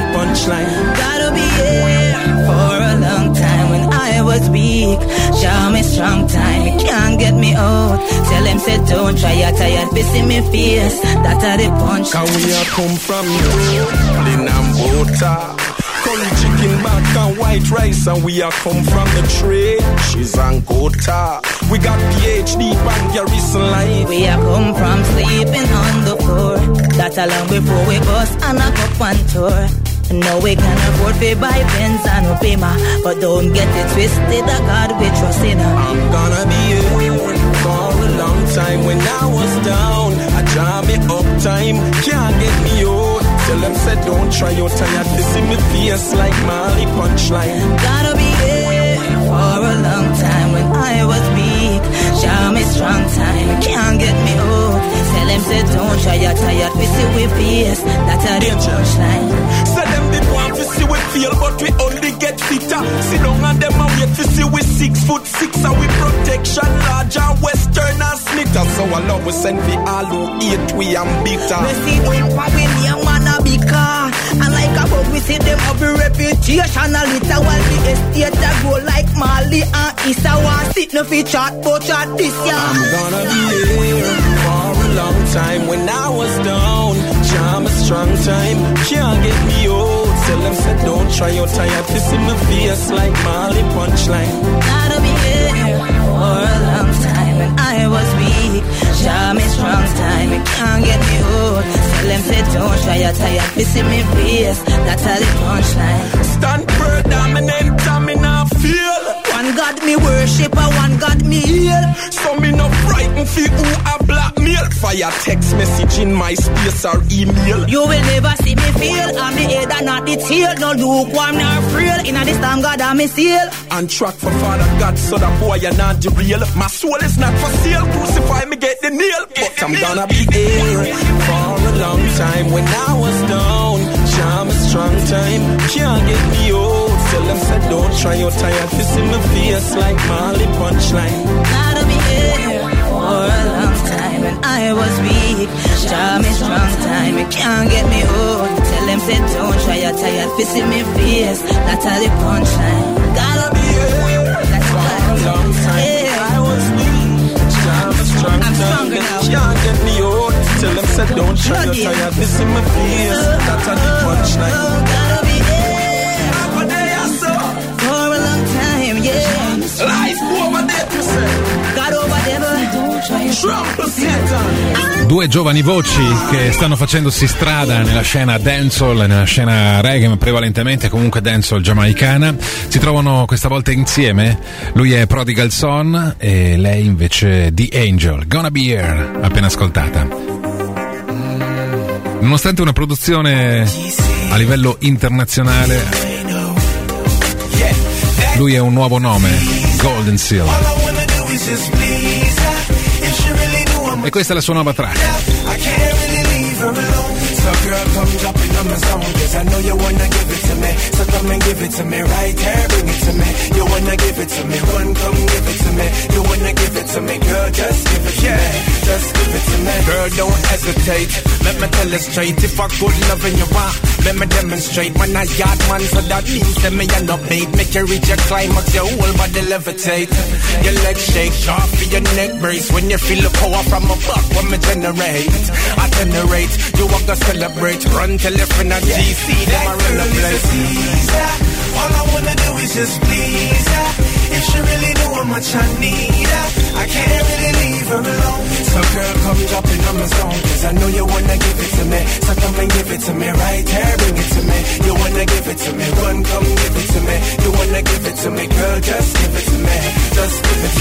Was weak, show me strong time, you can't get me out. Tell them say don't try, you're tired, pissing me face. That's how they punch. Cause we are come from you, in Ambota. Curry chicken back and white rice, and we are come from the trade. She's Angota. We got PhD and Garrison life. We are come from sleeping on the floor. That's a long before we bust and a cup and tour. No, we can afford to buy Benz and no Pima, but don't get it twisted, I God we trust in her. I'm gonna be here for a long time. When I was down, I draw me up time. Can't get me out. Tell them said don't try your tired. This in me face like Marley punchline. Gotta be here for a long time. When I was weak, show me strong time. Can't get me out. Tell them said don't try your tired. We see we face. That's a the punchline. So them did want to see we feel, but we only get fitter. Sit down and them and wait to see we six foot six, and we protection larger, western and snitter. So I love we send we all who eat we and bitter. We see them for we young man a big car, and like a bug we see them up a reputation a little, while the estate a grow like Mali and Issa. Want sit no fi chat but chat this year. I'm gonna be here for a long time. When I was down, jam a strong time. Can't get me out. Tell them said don't try your tired. This in my face like Marley punchline. Gotta be here for a long time. When I was weak, show me strong time. You can't get me out. Tell them said don't try your tired. This in my face. That's how the punchline. Stand per dominant, I'm in a feel. One God me worship, and one God me heal. So me no frightened fi who a blackmail. Fire text message in my space or email. You will never see me feel. I'm the head and not the tail. No lukewarm nor frail. In a this time God I'm a seal. And track for Father God, so that boy you're not the real. My soul is not for sale. Crucify me, get the nail. But I'm gonna be here for a long time. When I was down, jam a strong time. Can't get me out. Tell them said don't try your tired. This in my face like Marley punchline. Gotta be here for a long time. When I was weak, show me strong time. You can't get me out. Tell them said don't try your tired. This in my face. That's how the punchline. Gotta be here. That's for a long time. Yeah. I was weak. Show me strong I'm time. stronger now. Can't get me out. Tell them said don't try your tired. This in my face. That's how the punchline. Gotta be here for a long time. Yeah. Life over there, you say. God over devil. Trump Satan. Due giovani voci che stanno facendosi strada nella scena dancehall, nella scena reggae, ma prevalentemente comunque dancehall giamaicana. Si trovano questa volta insieme. Lui è Prodigal Son e lei invece The Angel. Gonna Be Here, appena ascoltata. Nonostante una produzione a livello internazionale, lui è un nuovo nome, Golden Seal. E questa è la sua nuova track. So girl, come drop it on my song, cause I know you wanna give it to me. So come and give it to me right here, bring it to me. You wanna give it to me, run, come give it to me. You wanna give it to me, girl, just give it to yeah. me. Just give it to me. Girl, don't hesitate, let me tell it straight. If I good loving you want, let me demonstrate. When I yard man, so that means that me and no bait. Make you reach your climax, your whole body levitate. Your legs shake, sharp for your neck brace. When you feel the power from above, when me generate, I generate. You walk a celebrate, run till your friend at G C, them a run the place. All I wanna do is just please her. If she really know how much I need her, I can't really leave her alone. So girl, come drop it on my zone, cause I know you wanna give it to me. So come and give it to me right here, bring it to me. You wanna give it to me, run, come give it to me. You wanna give it to me, girl, just give it to me. Just give it to Yo, me.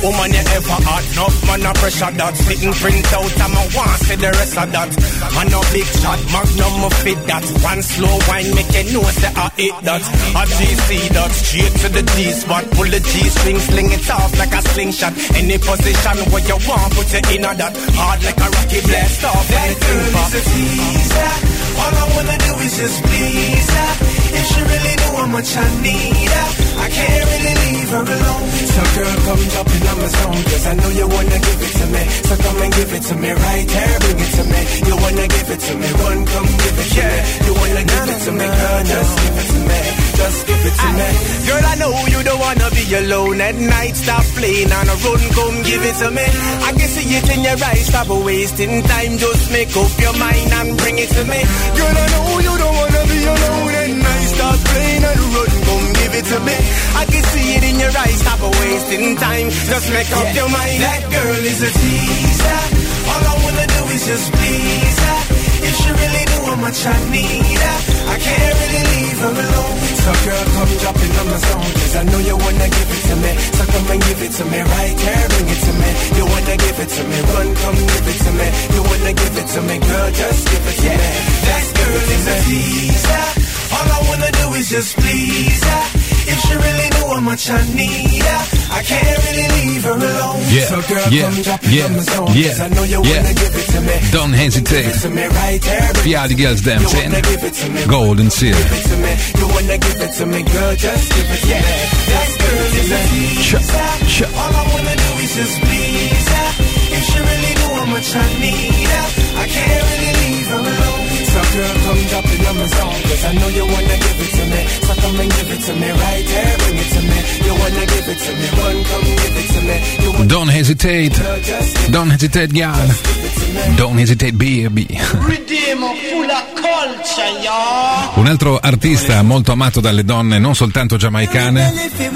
woman you ever had. No man a pressure that. Sitting print out, I'm a want see the rest of that. Man no big shot, magnum fit that. One slow wine make you know say I hit that. A G C that, straight to the G spot. Pull the G string, sling it off like a slingshot. Any position where you want, put it in a that. Hard like a rocky blast off. That girl is a teaser. All I wanna do is just please her. If she really knew how much I need her, I can't really leave her alone. So girl, come drop in on my zone, cause I know you wanna give it to me. So come and give it to me right there, bring it to me. You wanna give it to me, run, come give it to me. You wanna give it to me, girl, just give it to me. Just give it to me. Girl, I know you don't wanna be alone at night. Stop playing on a run, come give it to me. I can see it in your eyes, stop wasting time. Just make up your mind and bring it to me. Girl, I know you don't wanna be alone at night. Stop playing and run, come give it to me. I can see it in your eyes, stop wasting time. Just make up Yeah. your mind. That girl is a teaser. All I wanna do is just please her. If she really knew how much I need her, I can't really leave her alone. So girl, come drop in on my zone, cause I know you wanna give it to me. So come and give it to me right here, bring it to me. You wanna give it to me, run, come give it to me. You wanna give it to me, girl, just give it to me. That girl is a teaser. All I wanna do is just please her. If she really knew how much I need her, I can't really leave her alone. Yeah, So girl, yeah, come drop in yeah, on my zone, yeah, cause I know you yeah. wanna give it to me. Don't hesitate. Give it to me right here, bring Fiali Girls You Dancing, wanna give it to me, Gold and Seal. give it to me. You wanna give it to me, girl, just give it to me. That girl is a teaser. All I wanna do is just please her. If she really knew how much I need her, I can't really leave her alone. So girl, come drop it on my zone, cause I know you wanna give it to me. So come and give it to me right there, bring it to me. You wanna give it to me, run, come give it to me. You wanna Don't hesitate. Don't hesitate, girl. Don't hesitate, baby. Redeemer full of culture, y'all. Un altro artista molto amato dalle donne, non soltanto giamaicane,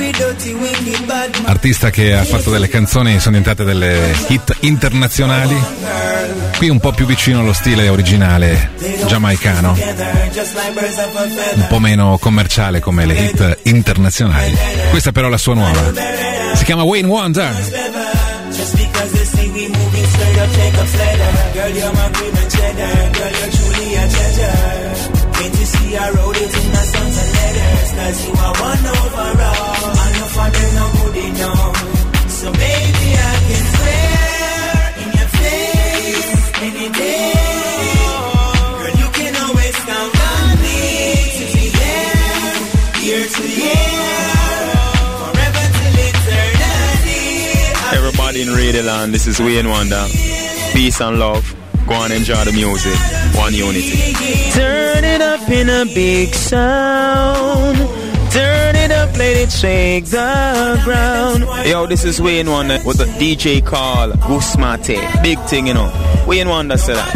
artista che ha fatto delle canzoni che sono diventate delle hit internazionali, qui un po' più vicino allo stile originale giamaicano, un po' meno commerciale come le hit internazionali. Questa però è la sua nuova, si chiama Wayne Wonder. Just because they see we moving straight up, take a flatter. Girl, you're my cream and cheddar. Girl, you're truly a treasure. Can't you see I wrote it in my songs and letters? Cause you are one overall. I know for them no good enough. So baby, I can swear in your face any day. Girl, you can always count on me to be there, year to year. Everybody in Radio Land, this is Wayne Wonder. Peace and love. Go on, enjoy the music. One unity. Turn it up in a big sound. Turn it up, let it shake the ground. Yo, this is Wayne Wonder with the D J call Gusmate. Big thing, you know. Wayne Wonder said that.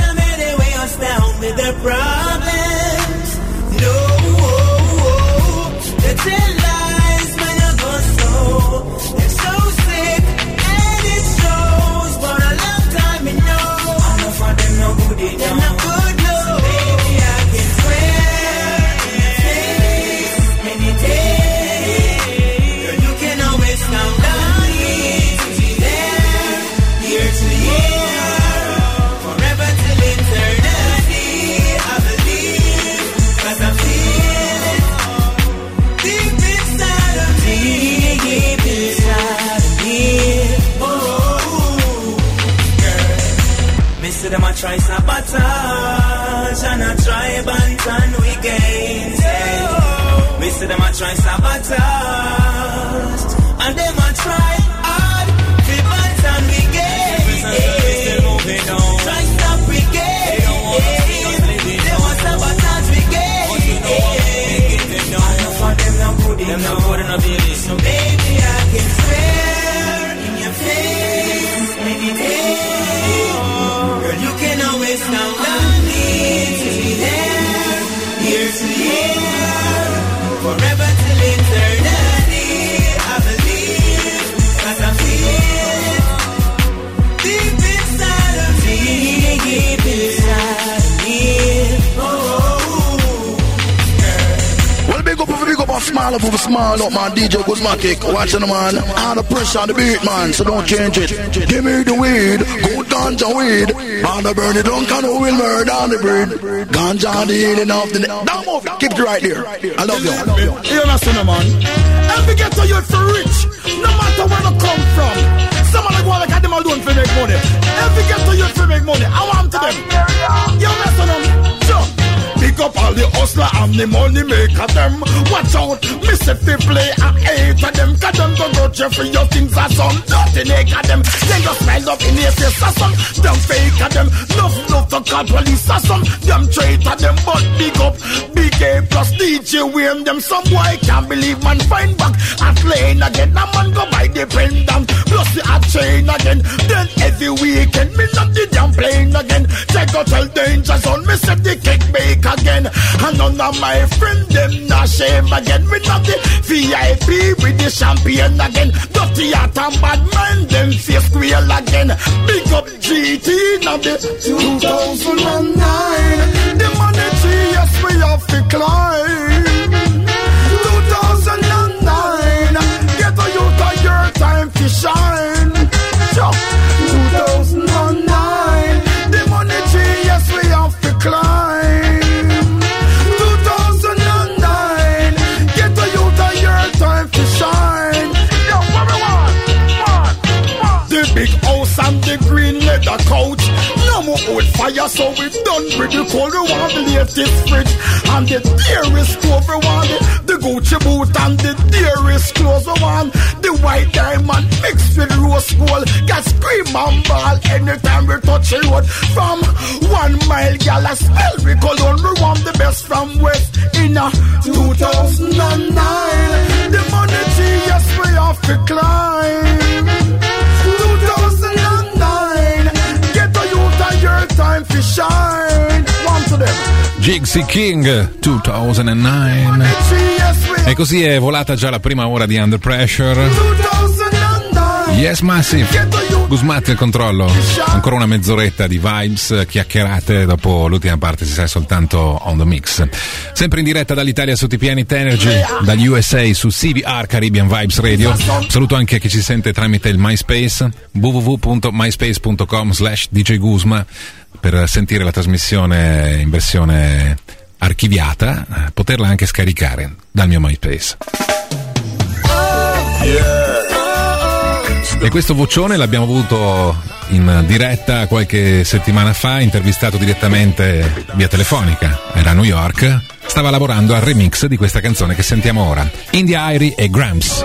Them a try sabotage and a try bantan we gain. Yeah. We see them a try sabotage and them a try hard to bantan we gain. Yeah. Still moving on. Try stop we gain. They don't want to see us living. They want sabotage we gain. But you know what they giving down. I know for them not good enough. Them not good enough, baby. So baby, I can swear in your face any day. You can always count on me to be there, year to year, forever till eternity. I believe, cause I feel it deep inside of me, deep inside of me. Oh, well, big up, big up, off small up, small up, man. D J Guzmatic, watching the man. All the pressure on the beat, man, so don't change it. Give me the weed, good ganja weed. Man, the burn it down, can who will murder on the breed. Ganja the healing of the... Damn up, keep it right there. I love you. You understand, man? Every get to you for rich, no matter where you come from. Someone like one like them alone for make money. Every get to you for make money. I want to them. You understand, man? Sure. Pick up all the hustler and the money maker them. Watch out, miss if they play and hate of them. Cause them go go you for your things are some dirty naked of them. Then just smile up in your face or some. Them fake of them. Love, love to call police or some. Them traitor them but big up. Big A plus D J Wayne them. Some boy can't believe man find back. At lane again, a man go buy the pen down. Plus the hot chain again. Then every weekend, me not the damn plane again. Take out tell danger zone, me set the cake bake again. And none of my friends them not shame again. We not the V I P with the champagne again. Dirty heart and bad man them face squeal again. Big up G T now the two thousand nine. The money G S we have to climb. two thousand nine. Get a youth of your time to shine. two thousand nine. The money G S we have to climb. Big house and the green leather couch. No more old fire, so we done with the cold. We want the latest fridge and the dearest stove. We want the, the Gucci boot and the dearest clothes. We want the white diamond mixed with rose gold. Got scream and ball anytime we touch the road. From one mile, gal, I smell we cologne. We want the best from West in a two thousand nine. The money G, yes, we have to climb. Time to shine. One to them. Gypsy King duemilanove. E così è volata già la prima ora di Under Pressure. Yes Massive, Guzmatti al controllo. Ancora una mezz'oretta di vibes, chiacchierate. Dopo l'ultima parte si sa soltanto on the mix. Sempre in diretta dall'Italia su T P N Energy, dagli U S A su C V R Caribbean Vibes Radio. Saluto anche chi ci sente tramite il MySpace, w w w punto myspace punto com slash D J Guzma, per sentire la trasmissione in versione archiviata, poterla anche scaricare dal mio MySpace. E questo vocione l'abbiamo avuto in diretta qualche settimana fa, intervistato direttamente via telefonica. Era a New York, stava lavorando al remix di questa canzone che sentiamo ora. India Arie e Gramps.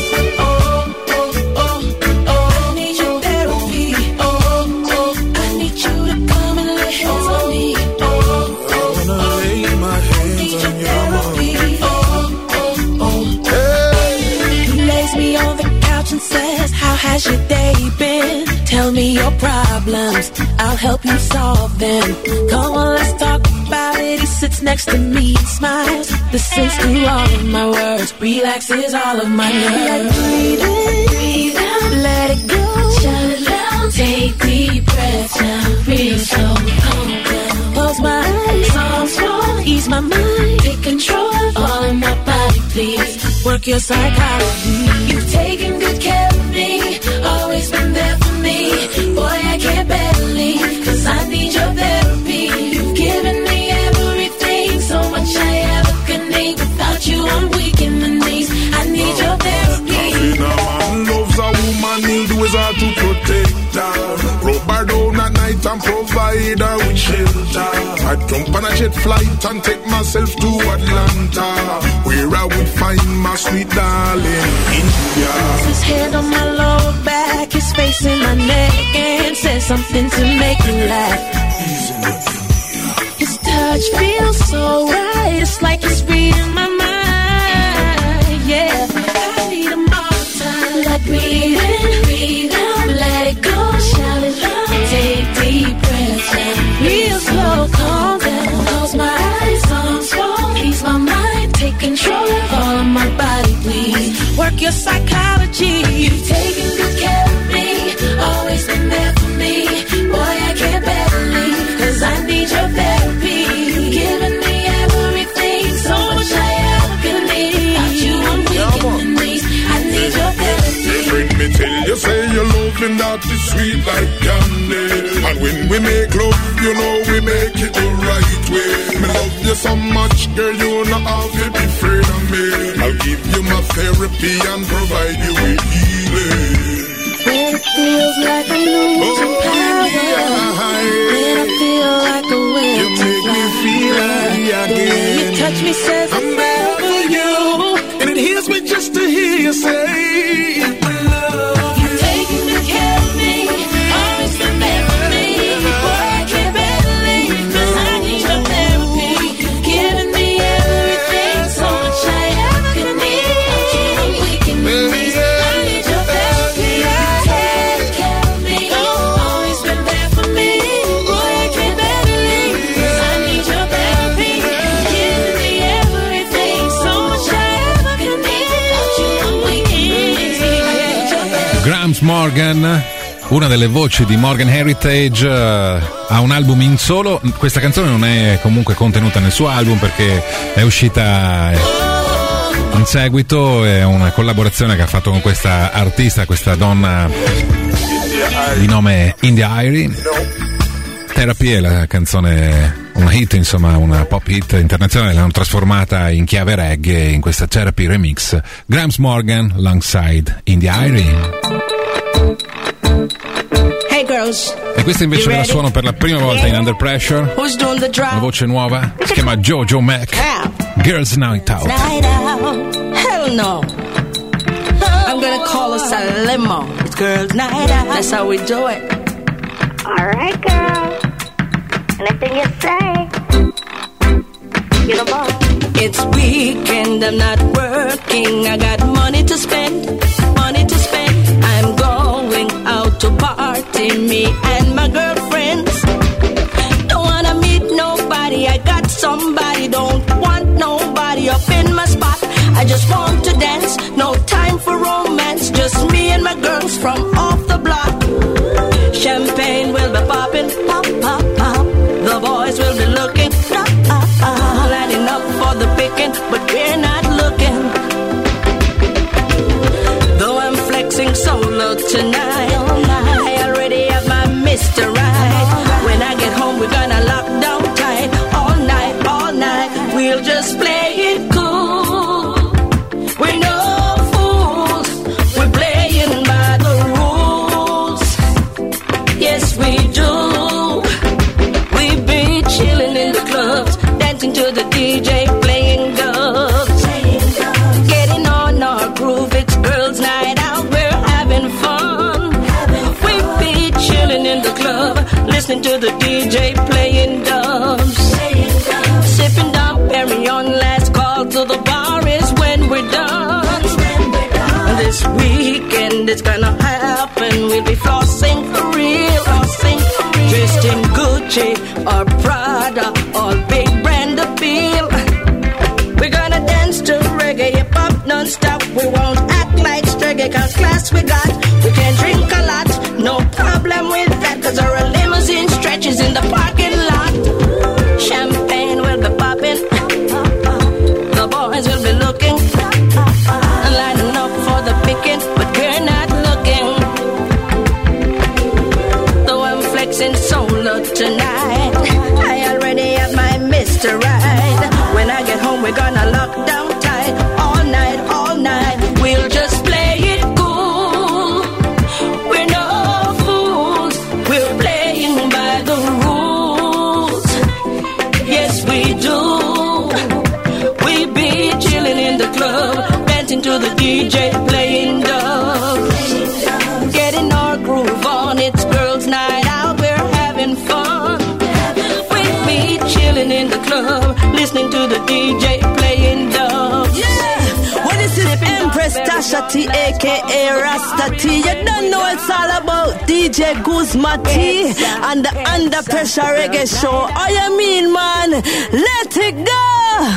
How's your day been? Tell me your problems, I'll help you solve them. Come on, let's talk about it. He sits next to me and smiles, listens to all of my words, relaxes all of my nerves. Breathe in, breathe out, let it go, shut it down, take deep breaths now, real slow, calm down. Close my eyes, arms strong, ease my mind, take control of all of my body, please. Work your psychology. You've taken good care of me, always been there for me. Boy, I can't bear to leave, cause I need your therapy. You've given me everything, so much I ever could need. Without you, I'm weak in the knees. I need your therapy. Nothing a man loves a woman, he'll do is all to protect her. Rub her down at night and provide her with shelter. I jump on a jet flight and take myself to Atlanta, where I would find my sweet darling, India. His hand on my lower back, his face in my neck, and says something to make me laugh. His touch feels so right, it's like he's reading my mind. Yeah, I need him all the time. Like breathe in, breathe out, let it go, shout it loud, take deep breaths now, real slow, calm down. Close my eyes, arms fall, ease my mind, take control of all of my body, please. Work your psychology. You've taken good care of me, always been there for me. Boy, I can't bear to leave, cause I need your therapy. You've given me everything, so much I ever could need. Without you, me tell you, say your loving that is sweet like candy. And when we make love, you know we make it the right way. Me love you so much, girl, you not have to be afraid of me. I'll give you my therapy and provide you with healing. When it feels like I'm losing oh, power, yeah. when I feel like the wind, you make me feel like again. You touch me, says I'm there for you, and it heals me just to hear you say, you're taking good care of me, always been there for me. Boy, I can't believe, 'cause I need your therapy, giving me everything, so much I ever could need. I'm weak in the knees, I need your therapy. You're taking care of me, always been there for me. Boy, I can't believe, 'cause I need your therapy, giving me everything, so much I ever could need. I'm weak in the knees. Grams Morgan, una delle voci di Morgan Heritage, uh, ha un album in solo. Questa canzone non è comunque contenuta nel suo album perché è uscita in seguito, è una collaborazione che ha fatto con questa artista, questa donna di nome India Arie. Therapy è la canzone, una hit, insomma una pop hit internazionale, l'hanno trasformata in chiave reggae in questa Therapy remix. Grams Morgan alongside India Arie. Hey girls. E questa invece ve la suono per la prima volta in Under Pressure. Who's doing the drop? Una voce nuova, si chiama Jojo Mac. Girls Night Out. Night out. Hell no. I'm gonna call us a limo. It's girls' night out. That's how we do it. Alright, girl. Anything you say. You're the boss. It's weekend, I'm not working. I got money to spend, money to spend. I'm going out to party, me and my girlfriends. Don't wanna meet nobody, I got somebody. Don't want nobody up in my spot. I just want to dance, no time for romance. Just me and my girls from off the block. Champagne will be popping, pop, pop, pop. The boys will be looking, pop, pop, pop. Lining up for the picking, but we're not looking. Though I'm flexing solo tonight, I already have my Mister Right. When I get home, we're gonna lock down tight. All night, all night, we'll just play it cool. We're no fools, we're playing by the rules. Yes, we do. We be chilling in the clubs, dancing to the D J, playing dubs. Getting on our groove, it's girls' night out, we're having fun. We be chilling in the club, listening to the D J, playing dubs. Sipping Dom Perignon, last call to the bar is when we're done. This weekend it's gonna happen, we'll be flossing for real, flossing for real. Dressed in Gucci or Prada or big brand appeal. We're gonna dance to reggae, hip hop non-stop. We won't act like struggle, cause class we got. We can drink a lot, no problem with that, cause our limousine stretches in the parking lot. Champagne will be popping, the boys will be looking, lining up for the picking, but we're not looking. Though I'm flexing solo tonight, I already have my Mister Right. When I get home, we're gonna lock down tight. All night, all night, we'll just play it cool. We're no fools, we're playing by the rules. Yes, we do. We be chilling in the club, dancing to the D J, playing dubs. Getting our groove on, it's girls' night out, we're having fun. We be chilling in the club, listening to the D J, playing dubs. Yeah, well this is Empress Tasha T, aka Rasta T. You don't know it's all about D J Guzma T and the Under Pressure Reggae Show. Oh you mean man, let it go.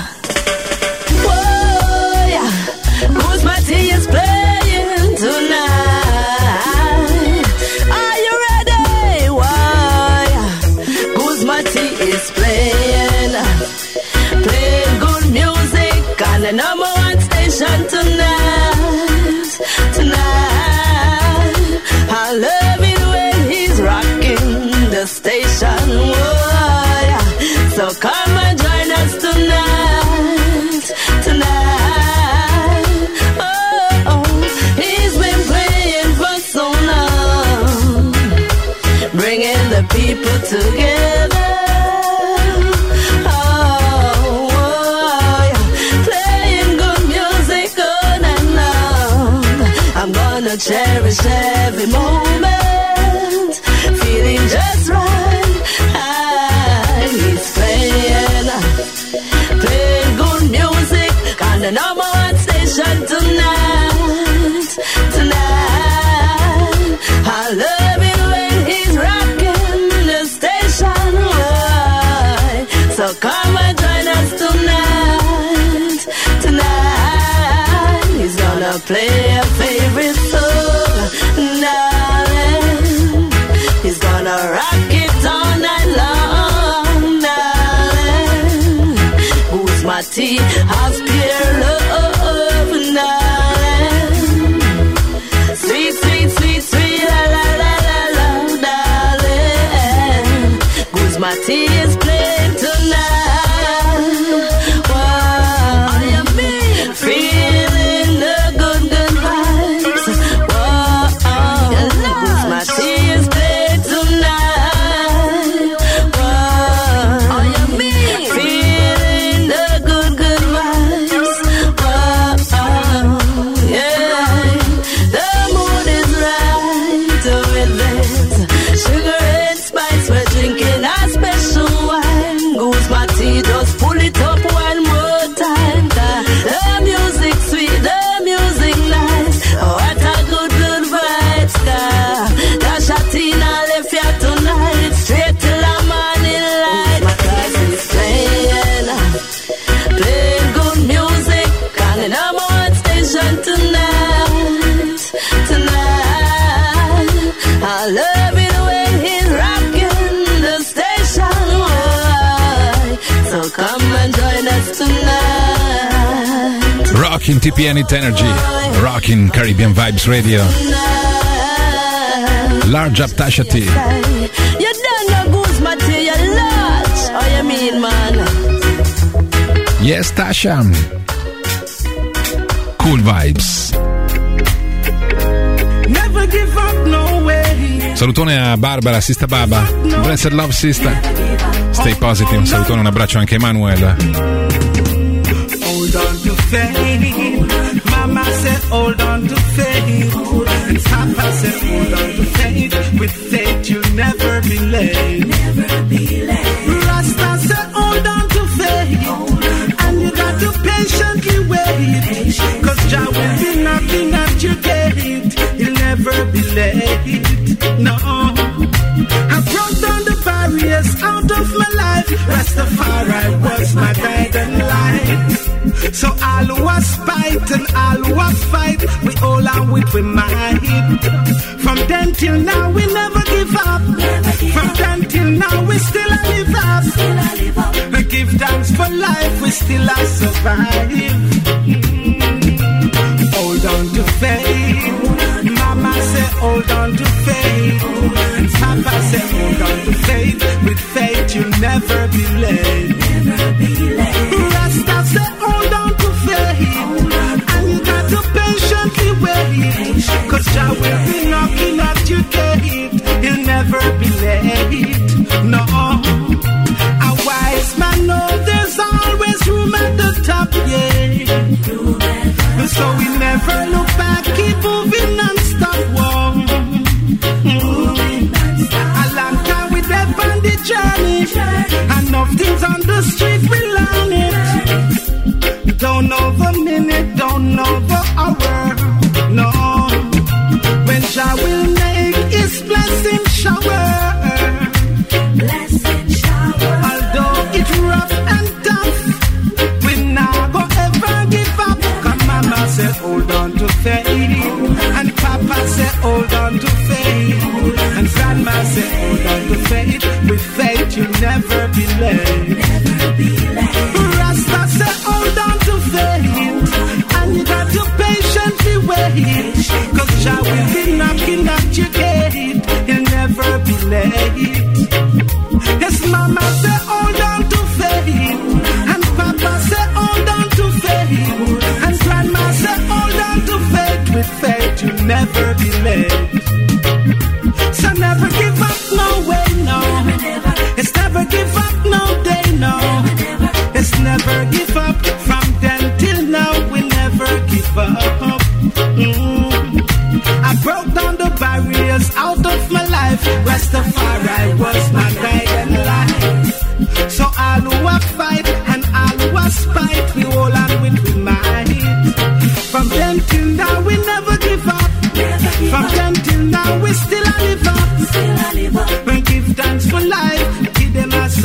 Whoa, yeah. Guzma T is playing tonight. Are you ready? Whoa, yeah. Guzma T is playing, playing good music on the number one station tonight, tonight. gonna cherish every moment, feeling just right. He's playing, playing good music on the number one station tonight, tonight. I love it when he's rocking the station, right? So come and join us tonight, tonight. He's gonna play a favorite song, darling. He's gonna rock it all night long, darling. Who's my tea? House pure love, darling. Sweet, sweet, sweet, sweet, la la la la la, darling. Who's my tea is playing tonight. Wow, I am feeling the good, good vibes. Wow, who's my tea is playing tonight. Wow, I am feeling the good, good vibes. Wow, yeah, the mood is right with it. Sugar and spice, we're drinking a special wine. Goose my tea, just pull it up one more time. The music sweet, the music nice. What a good, good vibes, car. Dash a tea now left ya tonight. Straight till the morning light. My cousin's playing, playing good music on the number one station tonight, tonight. I love it when he's rocking the station, right? So come and join us tonight. Rockin' T P N Hit Energy, Rockin' Caribbean Vibes Radio. Large up Tasha T. You don't know Goose Matty, you large. Oh, you mean, man? Yes, Tasha. Cool vibes. Never give up, no way. Salutone a Barbara, Sista Baba. Blessed Love Sister. Stay positive. Un salutone, un abbraccio anche a Emanuele. Hold on to faith. Mama said, hold on to faith. And Papa said, hold on to faith. With faith, you'll never be late. Never be late. Rasta said, hold on to faith. And you got to patiently wait. Cause Jah will be knocking at your gate. He'll never be late. No. I broke down the barriers out of my life. Rastafari was my guiding light. So all who was spite and all who was fight, we all are with we might. From then till now we never give up. From then till now we still a live up. We give thanks for life, we still a survive. Hold on to faith. Mama said hold on to faith. And Papa said hold on to faith. With faith you'll never be late. Never be late. Rasta said hold on to faith. And you got to patiently wait. Cause Jah will be knocking at your gate. He'll never be late. No. A wise man knows there's always room at the top, yeah. So we never look back, keep moving and stop walk. Mm. A long time we dead on the journey. Enough things on the street we learn it. Don't know the minute, don't know the hour. No. When Jah will make his blessing shower. Blessing shower. Although it's rough and tough, we not go ever give up. Come Mama said hold on to faith. And Papa said hold on to faith. And Grandma said hold on to faith. With faith you'll never be late. Never be late. Rasta said hold on to faith. And you got to patiently wait. Cause Jah will be knocking at your gate. He'll never be late. Yes, Mama said hold on to faith. And Papa said hold on to faith. And Grandma said hold on to faith. With faith you'll never be late. So never give up, no way, no. Never, never. It's never give up, no day, no. Never, never. It's never give up. From then till now we never give up. Mm.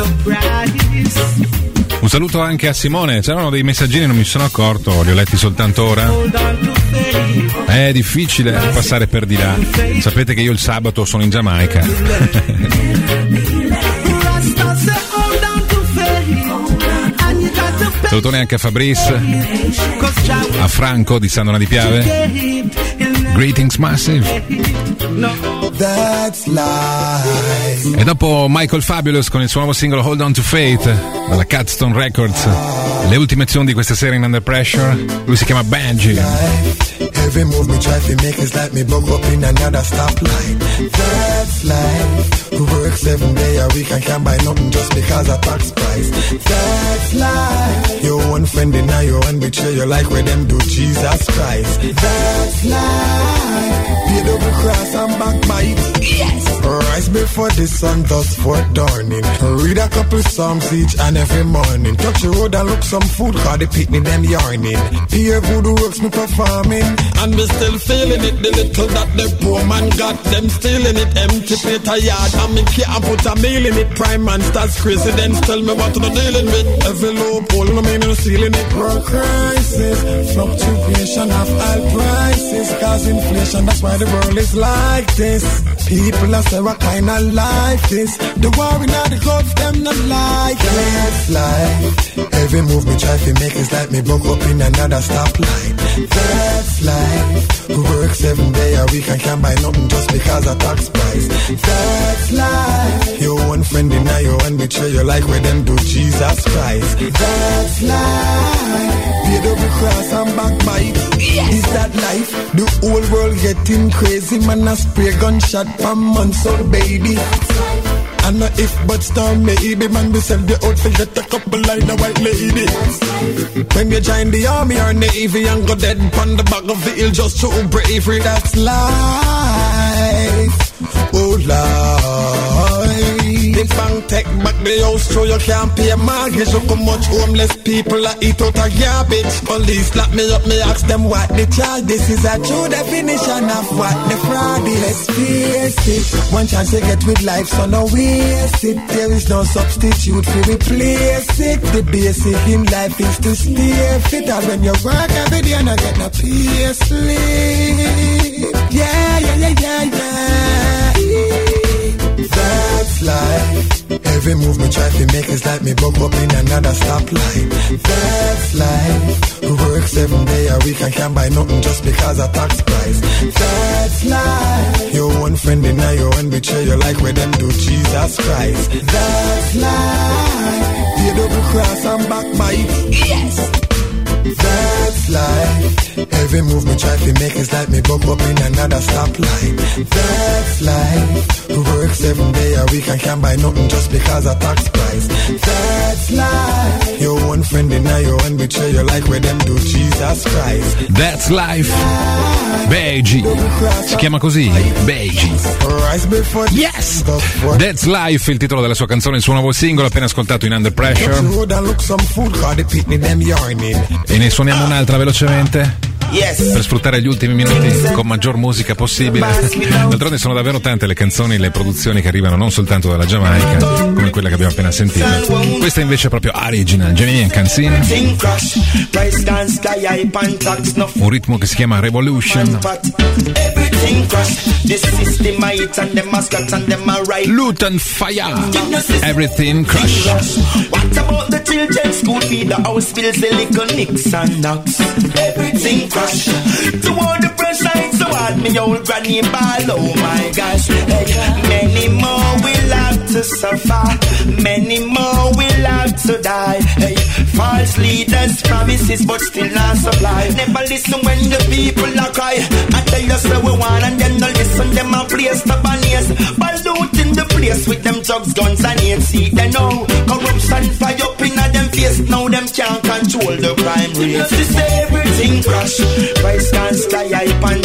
Un saluto anche a Simone, c'erano dei messaggini, non mi sono accorto, li ho letti soltanto ora. È difficile passare per di là. Sapete che io il sabato sono in Giamaica. Salutone anche a Fabrice, a Franco di Sandona di Piave. Greetings Massive. That's life. E dopo Michael Fabulous con il suo nuovo singolo Hold On To Fate dalla Catstone Records, le ultime tune di questa serie in Under Pressure, lui si chiama Benji. Every move we try to make is like me bug up in another stoplight. That's life. We work seven day a week and can't buy nothing just because of tax price. That's life. Your one friend deny your one betray you like where them do Jesus Christ. That's life. Paid over cross and backbite. Yes. Rise before the sun does for dawning. Read a couple psalms each and every morning. Touch the road and look some food cause they picnic them yarning. Peer voodoo works me performing. And we still feeling it, the little that the poor man got, them stealing it, empty plate a yard, and me can't put a meal in it. Prime man starts crazy, then tell me what I'm dealing with. Every low pole, no mean no ceiling it. World crisis, fluctuation of oil prices, cause inflation, that's why the world is like this. People are say what kind of life is. The war in all the Gulf, them not like it. That's life. Every move me try to make is like me broke up in another stoplight. That's life. We work seven day a week and can't buy nothing just because of tax price. That's life. Your one friend deny your one betray you like where them do Jesus Christ. That's life. Paid over cross and backbite. Yes. Is that life? The whole world getting crazy, man. I spray gunshot per month, old baby. And not if but storm maybe, man, we sell the outfit, get a couple like the white lady. When you join the army or navy and go dead on the back of the hill just to bravery, that's life. Oh Lord. The bank take back the house so you can't pay a mortgage. Look how much homeless people are eat out of garbage. Police lock me up, me ask them what the charge. This is a true definition of what the fraud is. Let's face it, one chance you get with life, so no waste it. There is no substitute for replace it. The basic in life is to stay fit. And when you work every day and I get no pay slip. Yeah, yeah, yeah, yeah, yeah. That's life. Every move me try to make is like me bump up in another stoplight. That's life. We work seven day a week and can't buy nothing just because of tax price. That's life. Your one friend deny your one betray you like where them do Jesus Christ. That's life. Paid over cross and backbite. Yes. That's life. Every move me try to make is like me bump up in another stoplight. That's life. We work seven day a week and can't buy nothing just because of tax price. That's life. Your one friend deny your one betray you like where them do Jesus Christ. That's life. Beigi. Si chiama così? Beigi. Yes! That's Life, il titolo della sua canzone, il suo nuovo singolo appena ascoltato in Under Pressure. E ne suoniamo un'altra velocemente? Yes. Per sfruttare gli ultimi minuti con maggior musica possibile. D'altronde sono davvero tante le canzoni, le produzioni che arrivano non soltanto dalla Giamaica, come quella che abbiamo appena sentito. Questa invece è proprio original, Jamaican Canzina. Un ritmo che si chiama Revolution. Luton Fire. Everything Crush. What about the children's school feed, the house bills, the little nicks and knocks? Everything crush. To all the pressure, it's so hard, me old granny ball, oh my gosh. Hey, many more will have to suffer, many more will have to die. Hey, false leaders promises but still not supply. Never listen when the people are cry. I tell you so we want and them no listen, them a place to bananas. Balut in the place with them drugs, guns and hate. See they know corruption fly up in a them face. Now them can't control the crime rate. This is everything crash. Price can't sky high and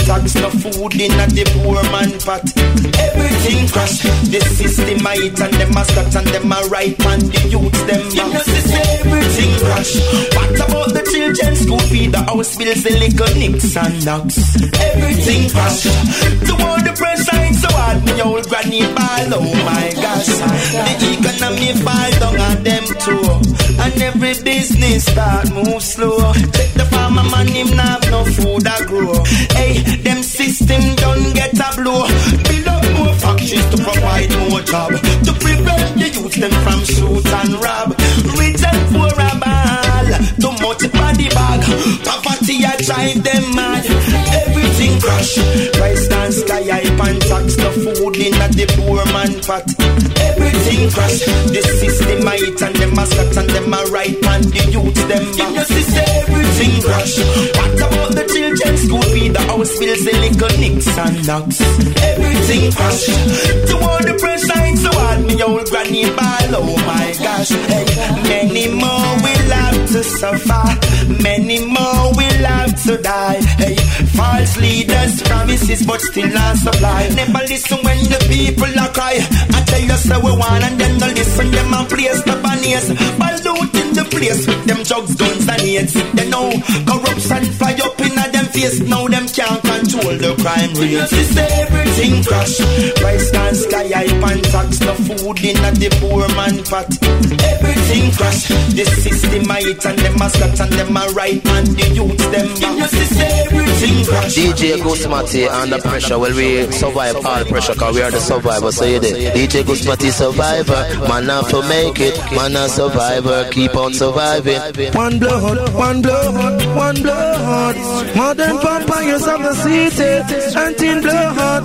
tax, no food in a the poor man pot. Everything crash, the system I eat and them a scratch and them a right and the youths them back. Everything crash. What about the children's school feed, the house bills, the little nicks and knocks? Everything crash. To all the pressure it's so hard, me old granny ball, oh my gosh. The economy fall down on them too, and every business start move slow. Check the farmer man, him not have no food I grow. Hey, them system don't get a blow. Build up more factories to provide more job, to prevent the youth them from shoot and rob. Rich and poor a ball, too much body bag. Poverty a drive them mad. Everything crash. Price and sky hype and tax, the food in a the poor man pot. Everything crash. The system I eat and them a scratch and them a right and the youth them back. Everything crash. What about the children's school feed, the house bills, the little nicks and knocks? Everything crash. To all the pressure it's so hard, me old granny ball, oh my gosh. Hey, many more will have to suffer, many more will have to die. Hey, false leaders promises but still not supply. Never listen when the people are cry. I tell you so we want and then no listen them and place the banners. Balloon in the place with them drugs, guns and AIDS. They know corruption fly up in a them face. Now them can't control the crime rate. This everything crash. Price and sky hype and tax, the food in a the poor man pot. Everything crash. The system I eat and them a scratch and them a right and the youth them back. This everything crash. D J Gusmati under pressure. Well, we survive all pressure because we are the survivor. So you did. D J Gusmati survivor. Man have to make it. Man a survivor. Keep on surviving. One blood, one blood, one blood. Modern vampires of the city. Anti blood,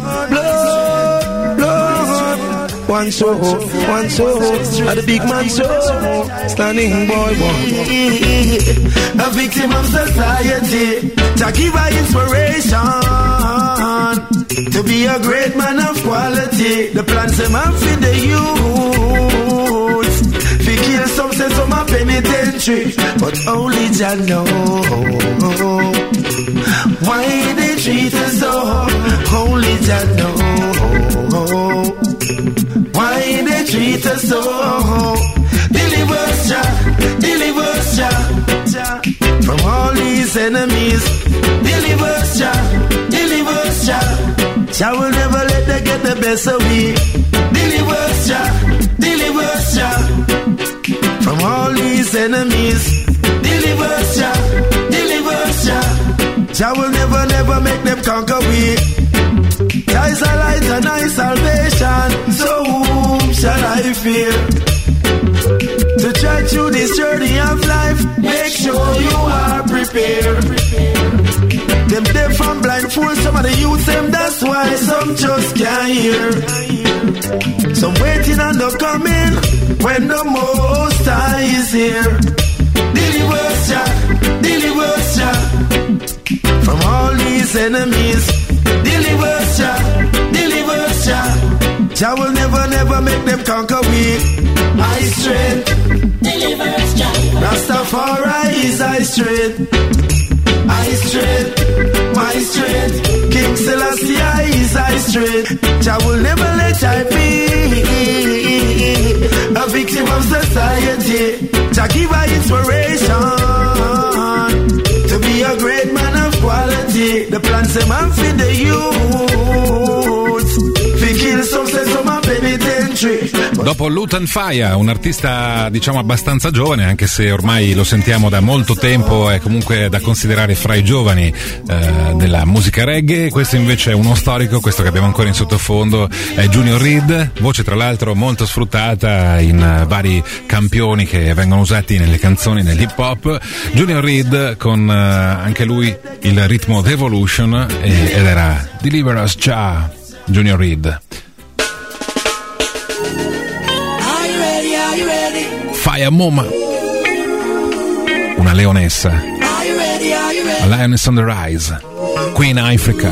blood, blood. One show, one show. At the big man show. Standing boy, one. A victim of society. To give her inspiration. To be a great man of quality. The plans them have for the youth. Fi kill some sense of my penitentiary. But only Jah know why they treat us so. Only Jah know why they treat us so. Deliver us, Jah, deliver us, Jah, from all these enemies. Deliver us, Jah, deliver us, Jah. Jah will never let them get the best of me. Deliver us, Jah, deliver us, Jah, from all these enemies. Deliver us, Jah, deliver us, Jah. Jah will never, never make them conquer we. Jah is a light and I salvation. So whom shall I fear? To try through this journey of life, make sure you are prepared. Them deaf and blind fools, some of the youth them, that's why some just can't hear. Some waiting and no coming when the Most High is here. Deliver us, Jah, deliver us, Jah, from all these enemies. Deliver us, Jah, deliver us, Jah. Jah will never, never make them conquer we. My strength, deliver us, Jah. Rastafari is I strength, I strength, my strength. King Selassie is I strength. Jah will never let I be a victim of society. Jah give her inspiration to be a great man of quality. The plans them and feed the youth. Fi kill some sense of my penitentiary. Dopo Lutan Fyah, un artista diciamo abbastanza giovane, anche se ormai lo sentiamo da molto tempo, è comunque da considerare fra i giovani eh, della musica reggae. Questo invece è uno storico, questo che abbiamo ancora in sottofondo è Junior Reid, voce tra l'altro molto sfruttata in uh, vari campioni che vengono usati nelle canzoni dell'hip hop. Junior Reid con uh, anche lui il ritmo Devolution e, ed era Deliver Us Jah, Junior Reid. Fyah Moma, una leonessa, a lioness on the rise, Queen Africa.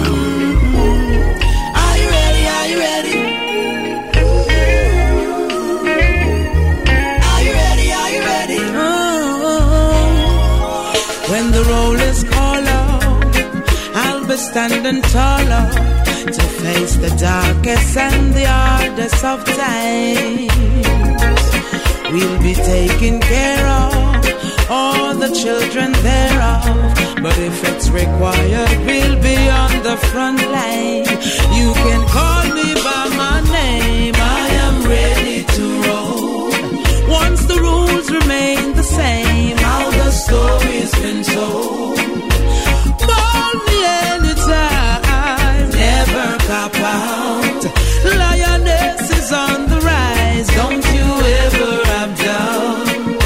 When the roll is called out, I'll be standing taller to face the darkest and the hardest of times. We'll be taking care of all the children thereof. But if it's required, we'll be on the front line. You can call me by my name. I am ready to roll. Once the rules remain the same, how the story's been told. Call me anytime, never cop out. Lioness is on the rise, don't you ever have doubt.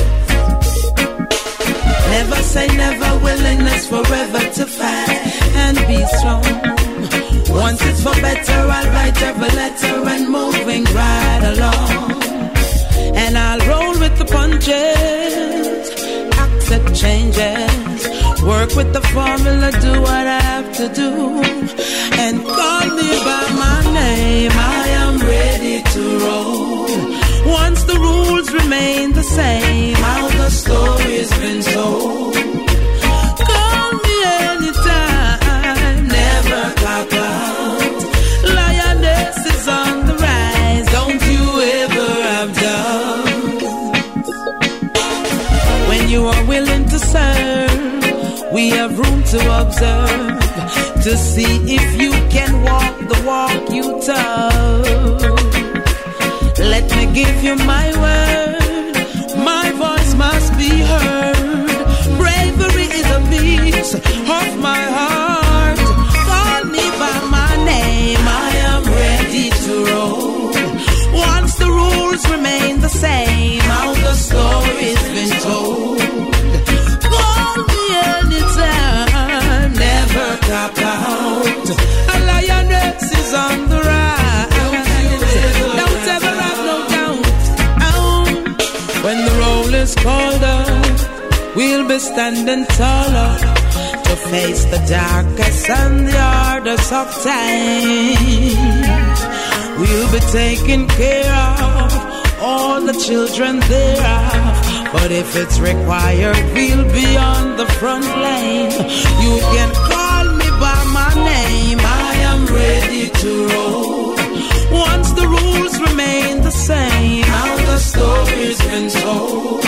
Never say never, willingness forever to fight and be strong. Once it's for better, I'll write every letter and moving right along. And I'll roll with the punches, accept changes, work with the formula, do what I have to do, and call me by my name. I am ready to roll. Once the rules remain the same, how the story's been told. Call me anytime, never clock out. Lioness is on the rise, don't you ever have doubt. When you are willing to serve, we have room to observe, to see if you can walk the walk you tell. Let me give you my word, my voice must be heard. Bravery is a piece of my heart. Call me by my name, I am ready to roll. Once the rules remain the same, how the story's been told. Call me anytime, never cop out. A lioness is on the rise, don't ever have no doubt. Oh, when the roll is called up, we'll be standing taller to face the darkest and the hardest of times. We'll be taking care of all the children thereof. But if it's required, we'll be on the front line. You can call me by my name, I am ready to roll. Once the rules remain the same, how the story's been told.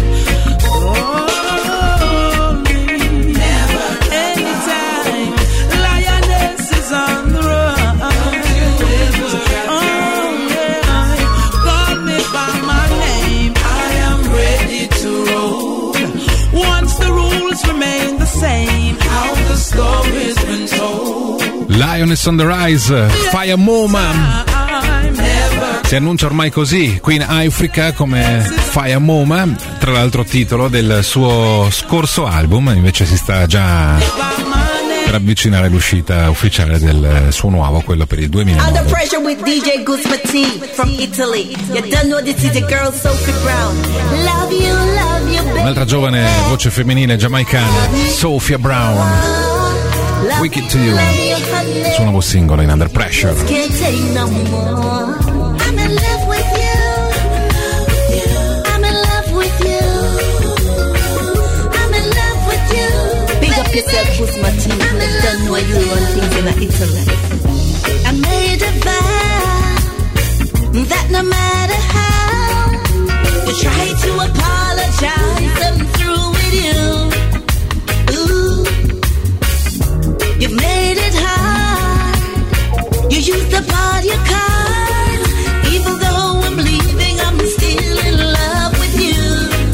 Call me, never, anytime. Lioness is on the run. Oh, yeah. Call me by my name, I am ready to roll. Once the rules remain the same, how the story's been told. Lioness on the Rise, Fire Moma. Si annuncia ormai così qui in Africa come Fire Moma, tra l'altro titolo del suo scorso album, invece si sta già per avvicinare l'uscita ufficiale del suo nuovo, quello per il duemilanove. Under pressure with D J Guzmati from Italy. You don't know this is a girl Sophie Brown. Love you, love you, baby. Un'altra giovane voce femminile giamaicana, Sophia Brown. Wicked to You, suo nuovo singolo in Under Pressure. Can't take no more. I'm in love with you. I'm in love with you. I'm in love with you. Big up yourself, Guzmati. I don't know you run things in Italy. I made a vow that no matter how you try to apologize, I'm through with you. Ooh. You made it hard. You used up all your cards. Even though I'm leaving, I'm still in love with you.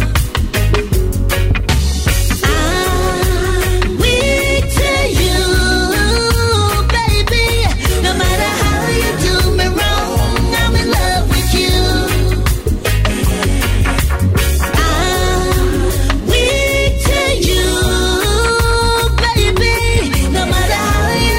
I'm weak to you, baby. No matter how you do me wrong, I'm in love with you. I'm weak to you, baby. No matter how you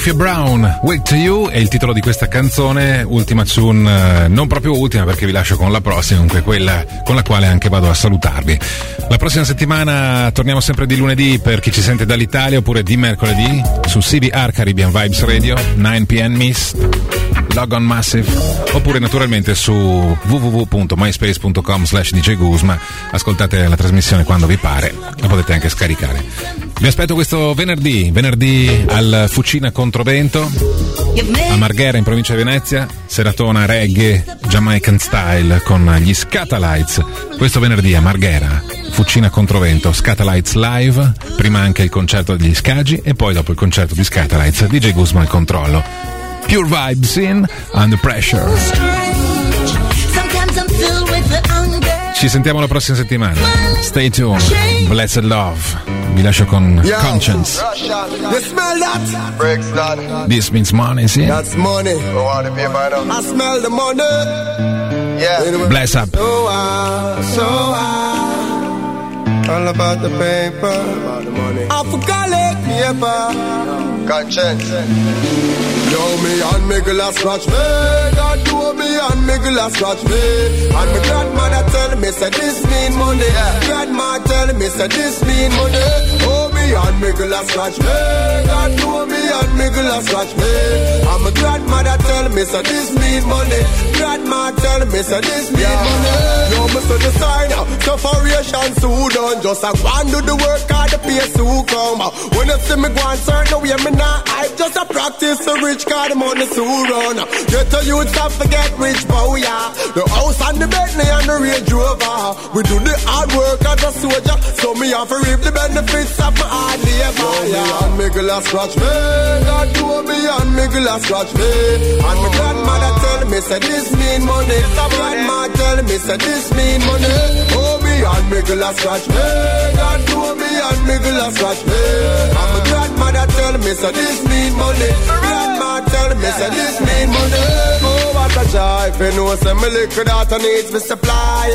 Sophia Brown, Wait to You è il titolo di questa canzone, ultima tune, eh, non proprio ultima perché vi lascio con la prossima, comunque quella con la quale anche vado a salutarvi. La prossima settimana torniamo sempre di lunedì per chi ci sente dall'Italia, oppure di mercoledì su C D R Caribbean Vibes Radio, nine p m Miss, Log on Massive, oppure naturalmente su w w w punto myspace punto com slash d j Guzma. Ascoltate la trasmissione quando vi pare, la potete anche scaricare. Vi aspetto questo venerdì, venerdì al Fucina Controvento a Marghera in provincia di Venezia, seratona reggae Jamaican style con gli Scatalites. Questo venerdì a Marghera, Fucina Controvento, Scatalites live, prima anche il concerto degli Scagi e poi dopo il concerto di Scatalites D J Guzma al controllo. Pure vibes in Under Pressure. Ci sentiamo la prossima settimana. Stay tuned. Blessed love. Vi lascio con Yo, You Conscience. smell that? Breaks that. This means money, see? That's money. I smell the money. Yeah. Bless up. So high, so high. All about the paper. About the money. I forgot it, paper. Conscience. Yo, me and me glass scratch me. God do me and me glass scratch me. And my grandmother tell me say this mean money. Yeah. Grandma tell me say this mean money. Oh, me and me glass scratch me. God do me and me glass scratch me. And my grandmother tell me say this mean money. Grandma tell me say this mean yeah. money. Yo, me say the sign now. Sufferation soon done. Just a go and do the work and the pay soon come. When you see me go and certain way me not hype. Just a practice the rich. Cause the money soon run. Get a youth stop forget rich boy, yeah. The house and the Bentley and the Range Rover. We do the hard work as a soldier, so me have to reap the benefits of my hard labor. Yeah. Me and me glass scratch me. God do me and me glass scratch me. And my grandmother tell me say this mean money. Grandma tell me say this mean money. Oh, me and me glass scratch me. God do me and me glass scratch me. And my grandmother tell me say this mean money. Grandma tell me say this mean money. Oh, what a joy. If you know say my liquor daughter needs me supply.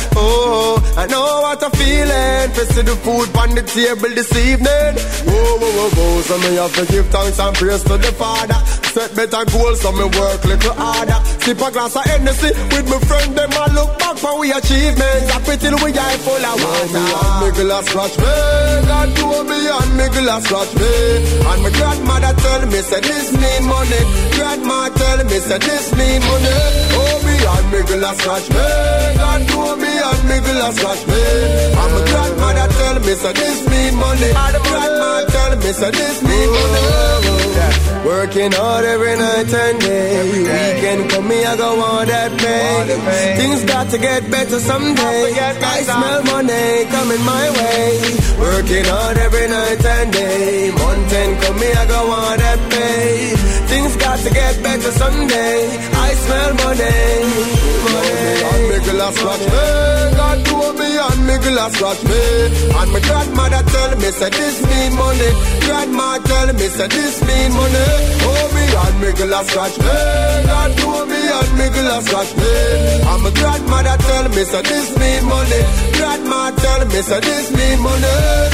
Oh, I know what I'm feeling. To see the food on the table this evening. Oh, oh, oh, oh. So me have to give thanks and praise to the Father. Set better goals so me work little harder. Sip a glass of Hennessy with my friend. Them I look back for we achievements. Happy till we are full of water. And me glass scratch me. God do me and me glass scratch me. And my grandmother tell me say this mean money. Grandma tell me say this mean money. Oh, me and me glass scratch me. God do me and me glass scratch me. And my grandmother tell me say this mean money. And grandma tell me say this mean money. Working hard every night and day. Weekend come me, I go on that pay. Things got to get better someday. I smell money coming my way. Working hard every night and day. Month end come me, I go on that pay. Things got to get better someday. I smell money, money. And me glass scratch me. God do me and me glass scratch me. And my grandmother tell me say this mean money. Grandma tell me say this mean money. Oh, me and me glass scratch me. God do me and me glass scratch me. And my grandmother tell me say this mean money. Grandma tell me say this mean money.